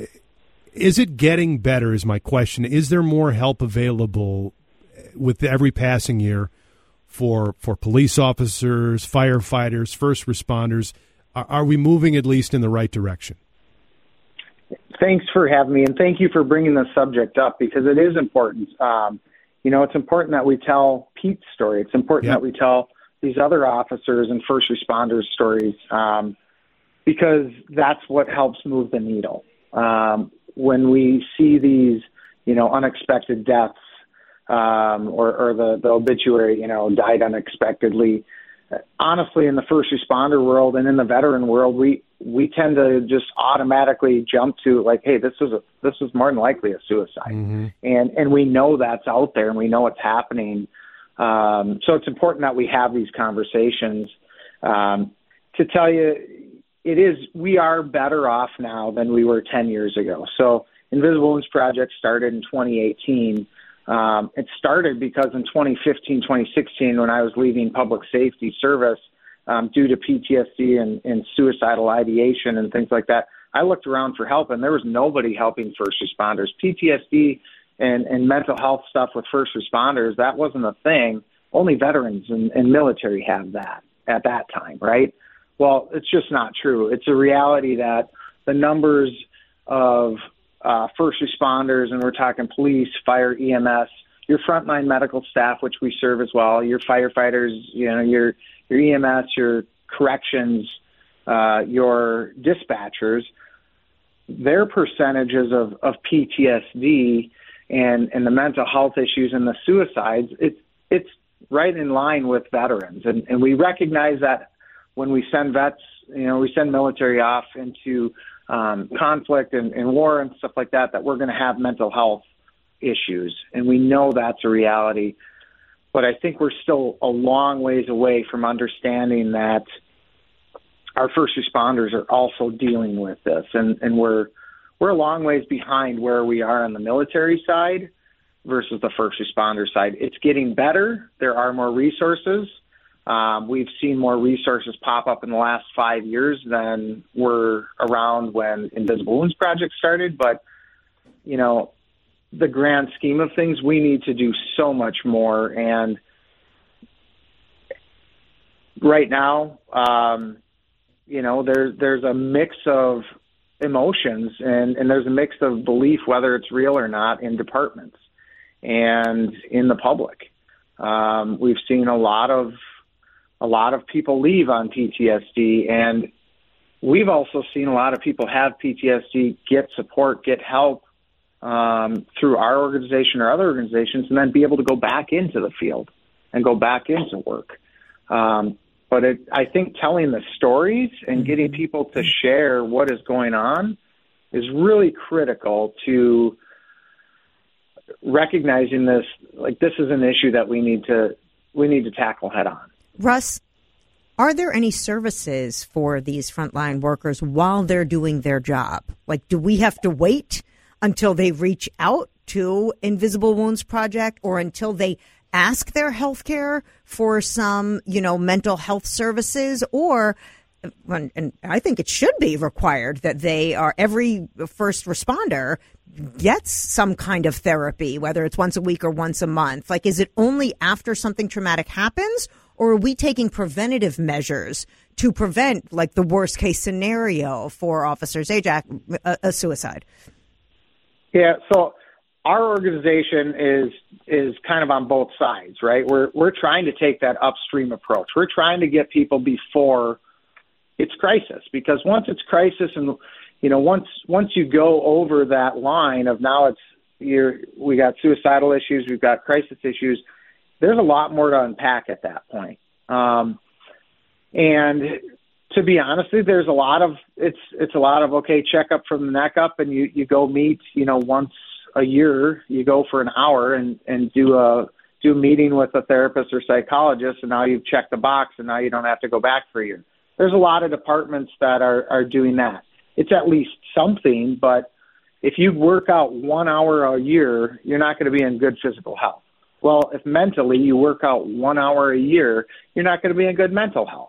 Speaker 6: is it getting better? Is my question. Is there more help available with every passing year for for police officers, firefighters, first responders? Are, are we moving at least in the right direction?
Speaker 15: Thanks for having me, and thank you for bringing this subject up because it is important. Um, you know, it's important that we tell Pete's story. It's important yep. that we tell these other officers and first responders' stories um, because that's what helps move the needle. Um, when we see these, you know, unexpected deaths, Um, or, or the, the obituary, you know, died unexpectedly. Honestly, in the first responder world and in the veteran world, we we tend to just automatically jump to like, hey, this was a this was more than likely a suicide, mm-hmm. and and we know that's out there and we know it's happening. Um, so it's important that we have these conversations. Um, to tell you, it is we are better off now than we were ten years ago. So Invisible Wounds Project started in twenty eighteen. Um, it started because in twenty fifteen, twenty sixteen, when I was leaving public safety service um, due to P T S D and, and suicidal ideation and things like that, I looked around for help, and there was nobody helping first responders. P T S D and, and mental health stuff with first responders, that wasn't a thing. Only veterans and, and military have that at that time, right? Well, it's just not true. It's a reality that the numbers of Uh, first responders, and we're talking police, fire, E M S, your frontline medical staff, which we serve as well, your firefighters, you know, your your E M S, your corrections, uh, your dispatchers, their percentages of, of P T S D and, and the mental health issues and the suicides, it's it's right in line with veterans. And, and we recognize that when we send vets, you know, we send military off into um, conflict and, and war and stuff like that, that we're going to have mental health issues. And we know that's a reality. But I think we're still a long ways away from understanding that our first responders are also dealing with this. And, and we're we're a long ways behind where we are on the military side versus the first responder side. It's getting better. There are more resources. Um, we've seen more resources pop up in the last five years than were around when Invisible Wounds Project started. But, you know, the grand scheme of things, we need to do so much more. And right now, um, you know, there, there's a mix of emotions and, and there's a mix of belief, whether it's real or not, in departments and in the public. Um, we've seen a lot of a lot of people leave on P T S D, and we've also seen a lot of people have P T S D, get support, get help um, through our organization or other organizations, and then be able to go back into the field and go back into work. Um, but it, I think telling the stories and getting people to share what is going on is really critical to recognizing this. Like, this is an issue that we need to we need to tackle head on.
Speaker 7: Russ, are there any services for these frontline workers while they're doing their job? Like, do we have to wait until they reach out to Invisible Wounds Project or until they ask their healthcare for some, you know, mental health services? Or, and I think it should be required that they are, every first responder gets some kind of therapy, whether it's once a week or once a month. Like, is it only after something traumatic happens, or are we taking preventative measures to prevent, like, the worst case scenario for Officer Zajac, a, a suicide?
Speaker 15: Yeah, so our organization is is kind of on both sides, right? We're we're trying to take that upstream approach. We're trying to get people before it's crisis, because once it's crisis, and you know, once once you go over that line of now it's you're we got suicidal issues, we've got crisis issues. There's a lot more to unpack at that point. Um, and to be honest, there's a lot of, it's, it's a lot of, okay, check up from the neck up, and you, you go meet, you know, once a year, you go for an hour and, and do a, do a meeting with a therapist or psychologist. And now you've checked the box, and now you don't have to go back for a year. There's a lot of departments that are, are doing that. It's at least something, but if you work out one hour a year, you're not going to be in good physical health. Well, if mentally you work out one hour a year, you're not going to be in good mental health.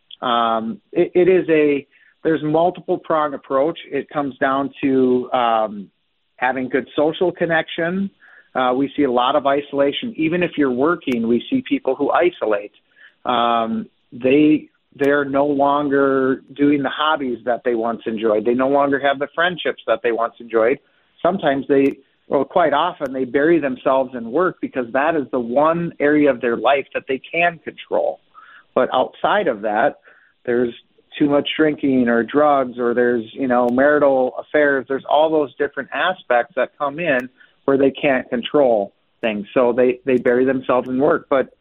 Speaker 15: Um, it, it is a, there's multiple prong approach. It comes down to um, having good social connection. Uh, we see a lot of isolation. Even if you're working, we see people who isolate. Um, they, they're no longer doing the hobbies that they once enjoyed. They no longer have the friendships that they once enjoyed. Sometimes they, Well, quite often they bury themselves in work because that is the one area of their life that they can control. But outside of that, there's too much drinking or drugs, or there's, you know, marital affairs. There's all those different aspects that come in where they can't control things. So they, they bury themselves in work. But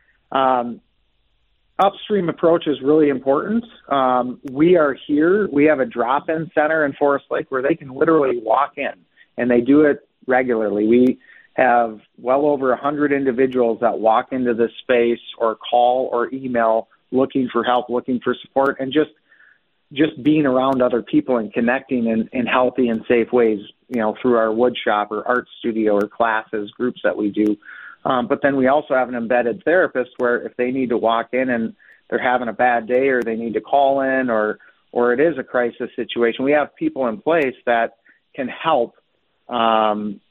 Speaker 15: um, upstream approach is really important. Um, we are here. We have a drop-in center in Forest Lake where they can literally walk in, and they do it regularly. We have well over one hundred individuals that walk into this space or call or email looking for help, looking for support, and just just being around other people and connecting in, in healthy and safe ways, you know, through our wood shop or art studio or classes, groups that we do. Um, but then we also have an embedded therapist where if they need to walk in and they're having a bad day, or they need to call in, or or it is a crisis situation, we have people in place that can help Um,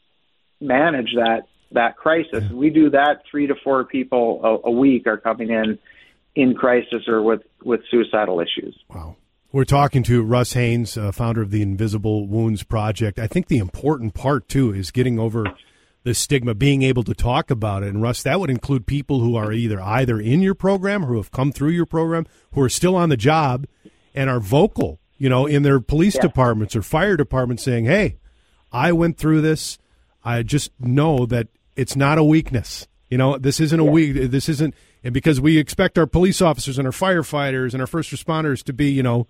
Speaker 15: manage that that crisis. We do that. Three to four people a, a week are coming in in crisis or with, with suicidal issues.
Speaker 6: Wow. We're talking to Russ Haynes, uh, founder of the Invisible Wounds Project. I think the important part, too, is getting over the stigma, being able to talk about it. And Russ, that would include people who are either either in your program or who have come through your program, who are still on the job and are vocal, you know, in their police yeah. departments or fire departments saying, hey, I went through this. I just know that it's not a weakness. You know, this isn't a yeah. weak, this isn't, and because we expect our police officers and our firefighters and our first responders to be, you know,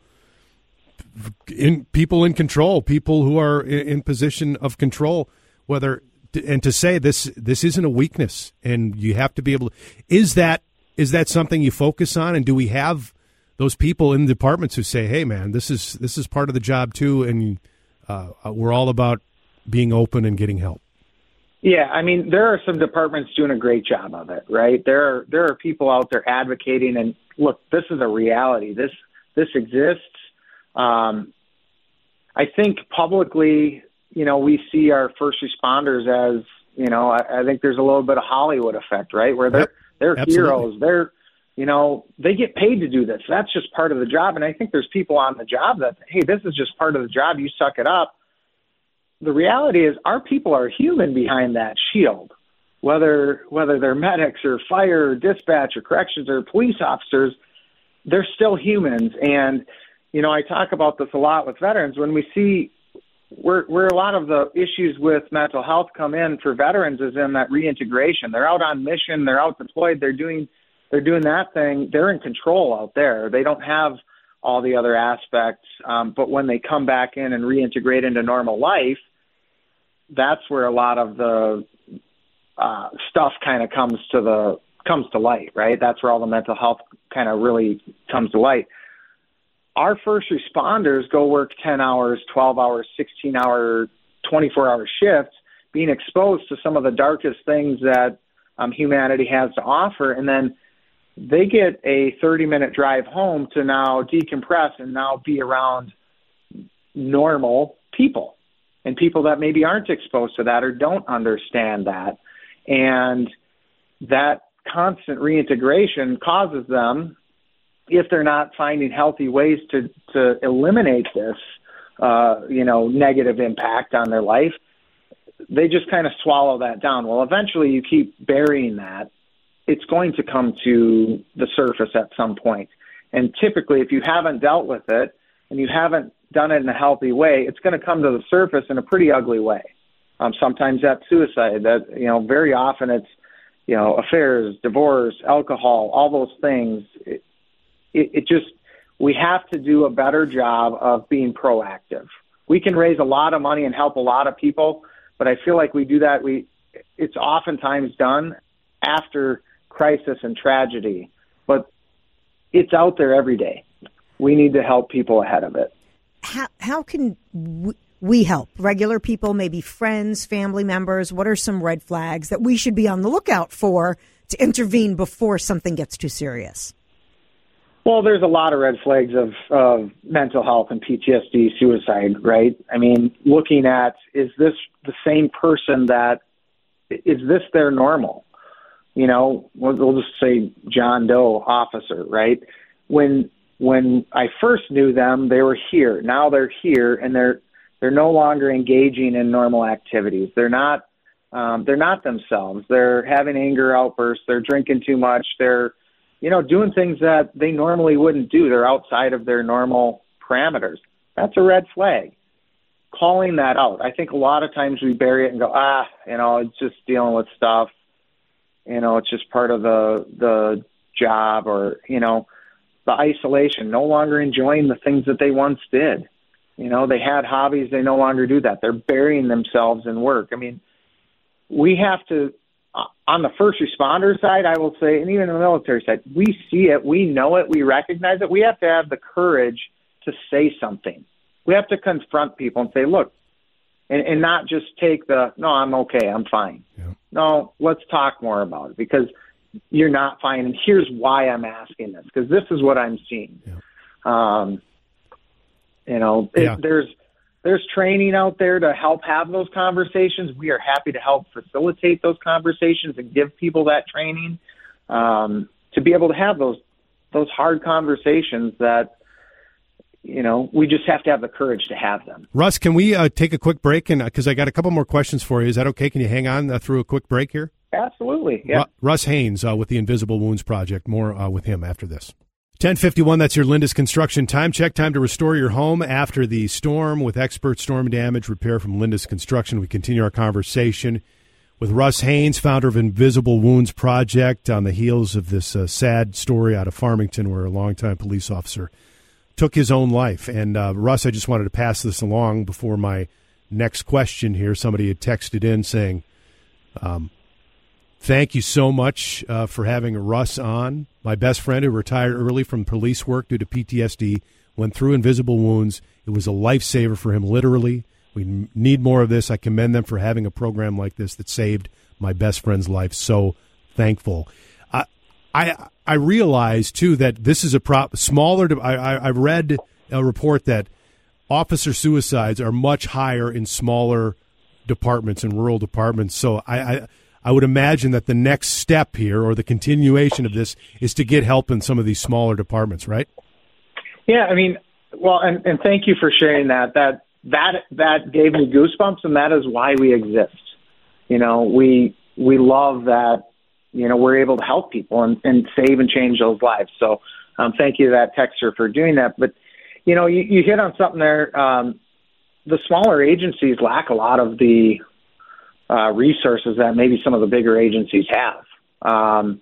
Speaker 6: in people in control, people who are in, in position of control, whether, and to say this, this isn't a weakness and you have to be able to, is that, is that something you focus on? And do we have those people in the departments who say, hey man, this is, this is part of the job too. And uh, we're all about being open and getting help.
Speaker 15: Yeah, I mean, there are some departments doing a great job of it, right? There are there are people out there advocating, and look, this is a reality. This this exists. Um, I think publicly, you know, we see our first responders as, you know, I, I think there's a little bit of Hollywood effect, right? Where they're yep, they're absolutely. heroes. They're, you know, they get paid to do this. That's just part of the job. And I think there's people on the job that, hey, this is just part of the job. You suck it up. The reality is our people are human behind that shield, whether whether they're medics or fire or dispatch or corrections or police officers, they're still humans. And, you know, I talk about this a lot with veterans. When we see where, where a lot of the issues with mental health come in for veterans is in that reintegration. They're out on mission. They're out deployed. They're doing they're doing that thing. They're in control out there. They don't have all the other aspects. Um, but when they come back in and reintegrate into normal life, that's where a lot of the uh, stuff kind of comes to the comes to light, right? That's where all the mental health kind of really comes to light. Our first responders go work ten hours, twelve hours, sixteen hour, twenty-four hour shifts, being exposed to some of the darkest things that um, humanity has to offer. And then they get a thirty minute drive home to now decompress and now be around normal people and people that maybe aren't exposed to that or don't understand that. And that constant reintegration causes them, if they're not finding healthy ways to, to eliminate this, uh, you know, negative impact on their life, they just kind of swallow that down. Well, eventually you keep burying that, it's going to come to the surface at some point. And typically, if you haven't dealt with it and you haven't done it in a healthy way, it's going to come to the surface in a pretty ugly way. Um, sometimes that's suicide. That, you know, very often it's, you know, affairs, divorce, alcohol, all those things. It, it, it just, we have to do a better job of being proactive. We can raise a lot of money and help a lot of people, but I feel like we do that. We, it's oftentimes done after crisis and tragedy, but it's out there every day. We need to help people ahead of it.
Speaker 7: How, how can we help regular people, maybe friends, family members? What are some red flags that we should be on the lookout for to intervene before something gets too serious?
Speaker 15: Well, there's a lot of red flags of, of mental health and P T S D, suicide, right? I mean, looking at, is this the same person that, is this their normal? You know, we'll, we'll just say John Doe officer, right? When when I first knew them, they were here. Now they're here, and they're they're no longer engaging in normal activities. They're not um, they're not themselves. They're having anger outbursts. They're drinking too much. They're, you know, doing things that they normally wouldn't do. They're outside of their normal parameters. That's a red flag. Calling that out. I think a lot of times we bury it and go, ah, you know, it's just dealing with stuff. You know, it's just part of the the job, or, you know, the isolation, no longer enjoying the things that they once did. You know, they had hobbies, they no longer do that. They're burying themselves in work. I mean, we have to, on the first responder side, I will say, and even the military side, we see it, we know it, we recognize it. We have to have the courage to say something. We have to confront people and say, look, and, and not just take the, no, I'm okay, I'm fine. Yeah. No, let's talk more about it, because you're not fine, and here's why I'm asking this, because this is what I'm seeing. Yeah. Um, you know, yeah. it, there's there's training out there to help have those conversations. We are happy to help facilitate those conversations and give people that training um, to be able to have those those hard conversations that, you know, we just have to have the courage to have them.
Speaker 6: Russ, can we uh, take a quick break? And because I got a couple more questions for you. Is that okay? Can you hang on uh, through a quick break here?
Speaker 15: Absolutely. Yeah.
Speaker 6: Ru- Russ Haynes uh, with the Invisible Wounds Project. More uh, with him after this. ten fifty-one, that's your Lindus Construction time check. Time to restore your home after the storm with expert storm damage repair from Lindus Construction. We continue our conversation with Russ Haynes, founder of Invisible Wounds Project, on the heels of this uh, sad story out of Farmington where a longtime police officer took his own life. And uh, Russ, I just wanted to pass this along before my next question here. Somebody had texted in saying, um, thank you so much uh, for having Russ on. My best friend who retired early from police work due to P T S D went through Invisible Wounds. It was a lifesaver for him, literally. We need more of this. I commend them for having a program like this that saved my best friend's life. So thankful. I I, I realize, too, that this is a prop smaller. I, I, I read a report that officer suicides are much higher in smaller departments and rural departments. So I, I I would imagine that the next step here, or the continuation of this, is to get help in some of these smaller departments, right?
Speaker 15: Yeah, I mean, well, and, and thank you for sharing that. That that that gave me goosebumps, and that is why we exist. You know, we we love that. You know, we're able to help people and, and save and change those lives. So, um, thank you to that texter for doing that. But you know, you, you hit on something there. Um, the smaller agencies lack a lot of the Uh, resources that maybe some of the bigger agencies have. Um,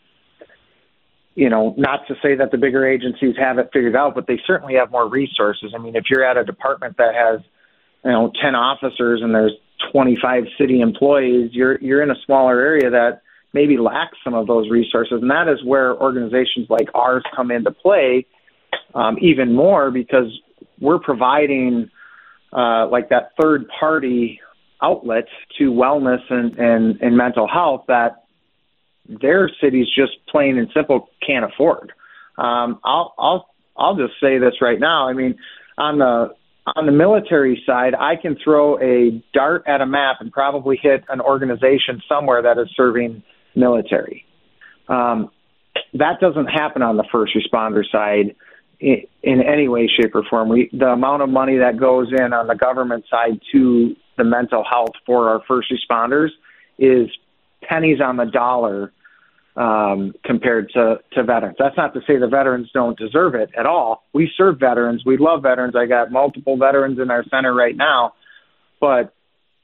Speaker 15: you know, not to say that the bigger agencies have it figured out, but they certainly have more resources. I mean, if you're at a department that has, you know, ten officers and there's twenty-five city employees, you're you're in a smaller area that maybe lacks some of those resources. And that is where organizations like ours come into play um, even more, because we're providing uh, like that third party outlets to wellness and, and, and mental health that their cities just plain and simple can't afford. Um, I'll, I'll, I'll just say this right now. I mean, on the, on the military side, I can throw a dart at a map and probably hit an organization somewhere that is serving military. Um, that doesn't happen on the first responder side in, in any way, shape, or form. We, the amount of money that goes in on the government side to the mental health for our first responders is pennies on the dollar um, compared to, to veterans. That's not to say the veterans don't deserve it at all. We serve veterans. We love veterans. I got multiple veterans in our center right now. But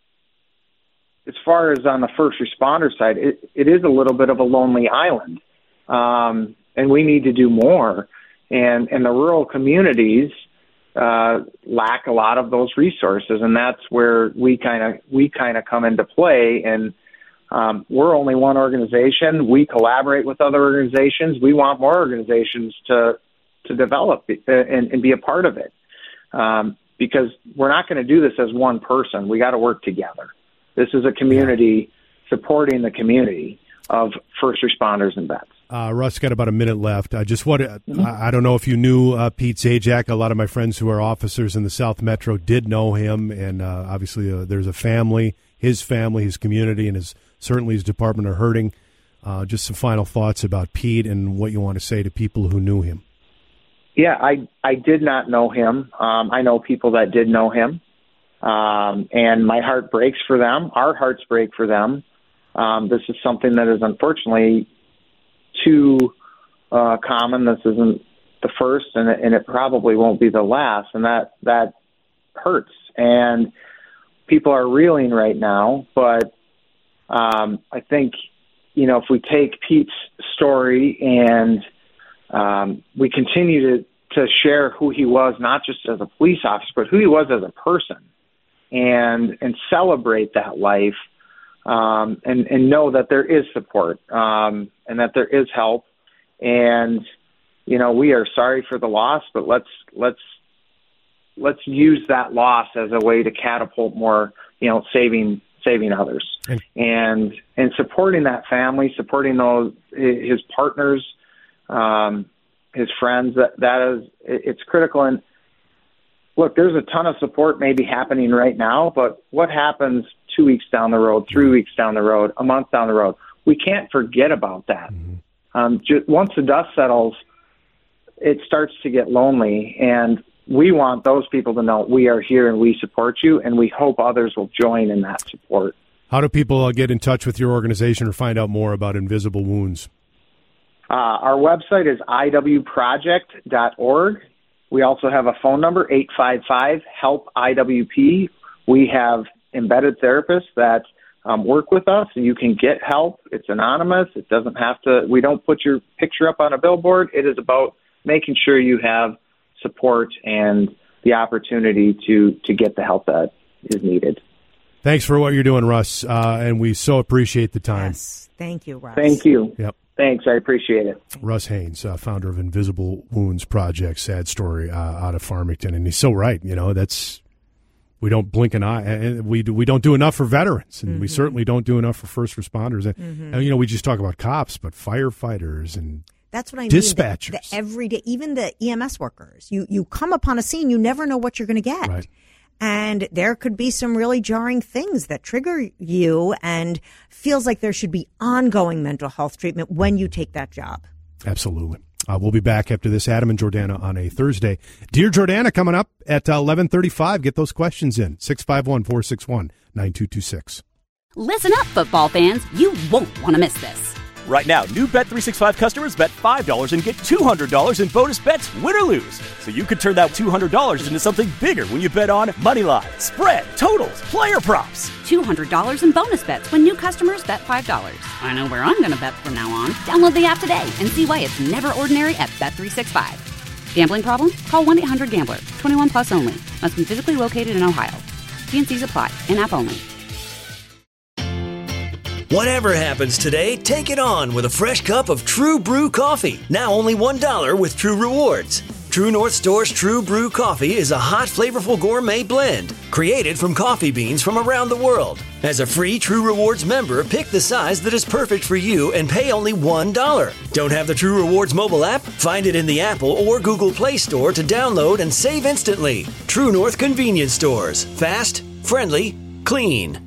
Speaker 15: as far as on the first responder side, it, it is a little bit of a lonely island. Um, and we need to do more. And in the rural communities, Uh, lack a lot of those resources, and that's where we kind of we kind of come into play. And um, we're only one organization. We collaborate with other organizations. We want more organizations to to develop and, and be a part of it, um, because we're not going to do this as one person. We got to work together. This is a community supporting the community of first responders and vets.
Speaker 6: Uh, Russ, got about a minute left. I just want to, mm-hmm. I, I don't know if you knew uh, Pete Zajac. A lot of my friends who are officers in the South Metro did know him, and uh, obviously uh, there's a family, his family, his community, and his certainly his department are hurting. Uh, just some final thoughts about Pete and what you want to say to people who knew him.
Speaker 15: Yeah, I, I did not know him. Um, I know people that did know him, um, and my heart breaks for them. Our hearts break for them. Um, this is something that is unfortunately too uh, common. This isn't the first, and it, and it probably won't be the last, and that that hurts. And people are reeling right now, but um, I think, you know, if we take Pete's story and um, we continue to, to share who he was, not just as a police officer, but who he was as a person, and and celebrate that life, Um, and, and know that there is support, um, and that there is help. And, you know, we are sorry for the loss, but let's, let's, let's use that loss as a way to catapult more, you know, saving, saving others and, and, and supporting that family, supporting those, his partners, um, his friends. That, that is, it's critical. And look, there's a ton of support maybe happening right now, but what happens two weeks down the road, three weeks down the road, a month down the road? We can't forget about that. Mm-hmm. Um, just, once the dust settles, it starts to get lonely. And we want those people to know we are here and we support you, and we hope others will join in that support.
Speaker 6: How do people uh, get in touch with your organization or find out more about Invisible Wounds?
Speaker 15: Uh, our website is I W project dot org. We also have a phone number, eight five five, HELP I W P. We have embedded therapists that um, work with us, and you can get help. It's anonymous. It doesn't have to, we don't put your picture up on a billboard. It is about making sure you have support and the opportunity to, to get the help that is needed.
Speaker 6: Thanks for what you're doing, Russ, uh, and we so appreciate the time.
Speaker 7: Yes. Thank you, Russ.
Speaker 15: Thank you.
Speaker 6: Yep.
Speaker 15: Thanks. I appreciate it.
Speaker 6: Russ Haynes, uh, founder of Invisible Wounds Project, sad story uh, out of Farmington. And he's so right. You know, that's, we don't blink an eye. And we, do, we don't do enough for veterans, and mm-hmm. we certainly don't do enough for first responders. And, mm-hmm. and, you know, we just talk about cops, but firefighters and
Speaker 7: That's what I
Speaker 6: dispatchers.
Speaker 7: mean. The, the everyday, even the E M S workers. You, you come upon a scene, you never know what you're going to get.
Speaker 6: Right.
Speaker 7: And there could be some really jarring things that trigger you, and feels like there should be ongoing mental health treatment when you take that job.
Speaker 6: Absolutely. Uh, we'll be back after this, Adam and Jordana, on a Thursday. Dear Jordana, coming up at uh, eleven thirty-five. Get those questions in. six five one, four six one, nine two two six.
Speaker 1: Listen up, football fans. You won't want to miss this.
Speaker 2: Right now, new Bet three sixty-five customers bet five dollars and get two hundred dollars in bonus bets, win or lose. So you could turn that two hundred dollars into something bigger when you bet on money line, spread, totals, player props.
Speaker 1: two hundred dollars in bonus bets when new customers bet five dollars. I know where I'm going to bet from now on. Download the app today and see why it's never ordinary at Bet three sixty-five. Gambling problem? Call one eight hundred gambler. twenty-one plus only. Must be physically located in Ohio. T and C's apply. In-app only.
Speaker 3: Whatever happens today, take it on with a fresh cup of True Brew coffee. Now only one dollar with True Rewards. True North Store's True Brew coffee is a hot, flavorful gourmet blend created from coffee beans from around the world. As a free True Rewards member, pick the size that is perfect for you and pay only one dollar. Don't have the True Rewards mobile app? Find it in the Apple or Google Play Store to download and save instantly. True North Convenience Stores. Fast, friendly, clean.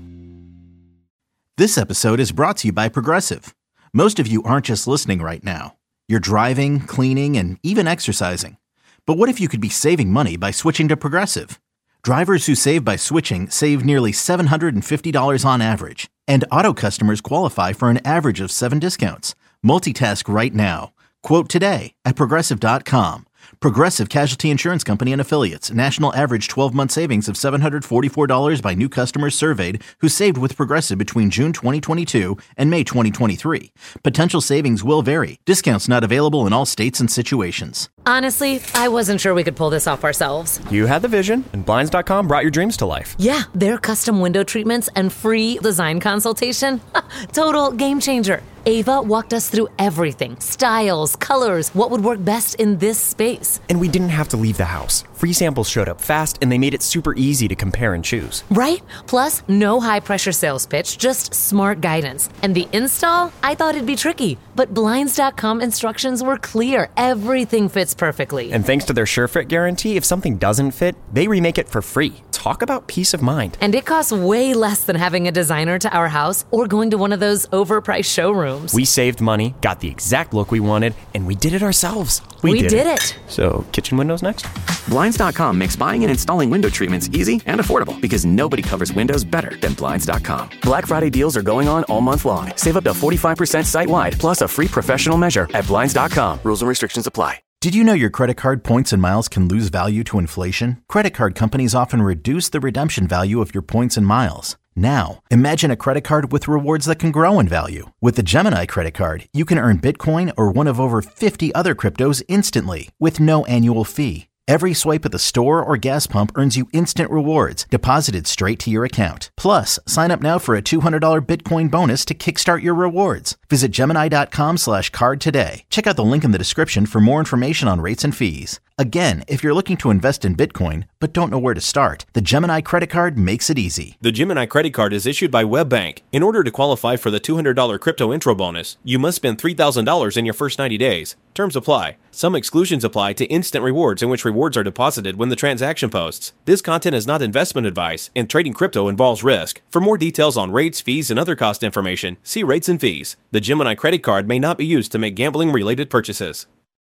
Speaker 4: This episode is brought to you by Progressive. Most of you aren't just listening right now. You're driving, cleaning, and even exercising. But what if you could be saving money by switching to Progressive? Drivers who save by switching save nearly seven hundred fifty dollars on average. And auto customers qualify for an average of seven discounts. Multitask right now. Quote today at Progressive dot com. Progressive Casualty Insurance Company and Affiliates. National average twelve-month savings of seven hundred forty-four dollars by new customers surveyed who saved with Progressive between June twenty twenty-two and May twenty twenty-three. Potential savings will vary. Discounts not available in all states and situations.
Speaker 16: Honestly, I wasn't sure we could pull this off ourselves.
Speaker 17: You had the vision, and Blinds dot com brought your dreams to life.
Speaker 16: Yeah, their custom window treatments and free design consultation. Total game changer. Ava walked us through everything. Styles, colors, what would work best in this space.
Speaker 17: And we didn't have to leave the house. Free samples showed up fast, and they made it super easy to compare and choose.
Speaker 16: Right? Plus, no high-pressure sales pitch, just smart guidance. And the install? I thought it'd be tricky, but Blinds dot com instructions were clear. Everything fits perfectly.
Speaker 17: And thanks to their SureFit guarantee, if something doesn't fit, they remake it for free. Talk about peace of mind.
Speaker 16: And it costs way less than having a designer to our house or going to one of those overpriced showrooms.
Speaker 17: We saved money, got the exact look we wanted, and we did it ourselves.
Speaker 16: We, we did, did it. it.
Speaker 17: So, kitchen windows next?
Speaker 18: Blinds dot com makes buying and installing window treatments easy and affordable because nobody covers windows better than Blinds dot com. Black Friday deals are going on all month long. Save up to forty-five percent site-wide, plus a free professional measure at Blinds dot com. Rules and restrictions apply.
Speaker 4: Did you know your credit card points and miles can lose value to inflation? Credit card companies often reduce the redemption value of your points and miles. Now, imagine a credit card with rewards that can grow in value. With the Gemini credit card, you can earn Bitcoin or one of over fifty other cryptos instantly with no annual fee. Every swipe at the store or gas pump earns you instant rewards deposited straight to your account. Plus, sign up now for a two hundred dollars Bitcoin bonus to kickstart your rewards. Visit Gemini dot com slash card today. Check out the link in the description for more information on rates and fees. Again, if you're looking to invest in Bitcoin but don't know where to start, the Gemini credit card makes it easy.
Speaker 19: The Gemini credit card is issued by WebBank. In order to qualify for the two hundred dollars crypto intro bonus, you must spend three thousand dollars in your first ninety days. Terms apply. Some exclusions apply to instant rewards in which rewards are deposited when the transaction posts. This content is not investment advice, and trading crypto involves risk. For more details on rates, fees, and other cost information, see rates and fees. The Gemini credit card may not be used to make gambling-related purchases.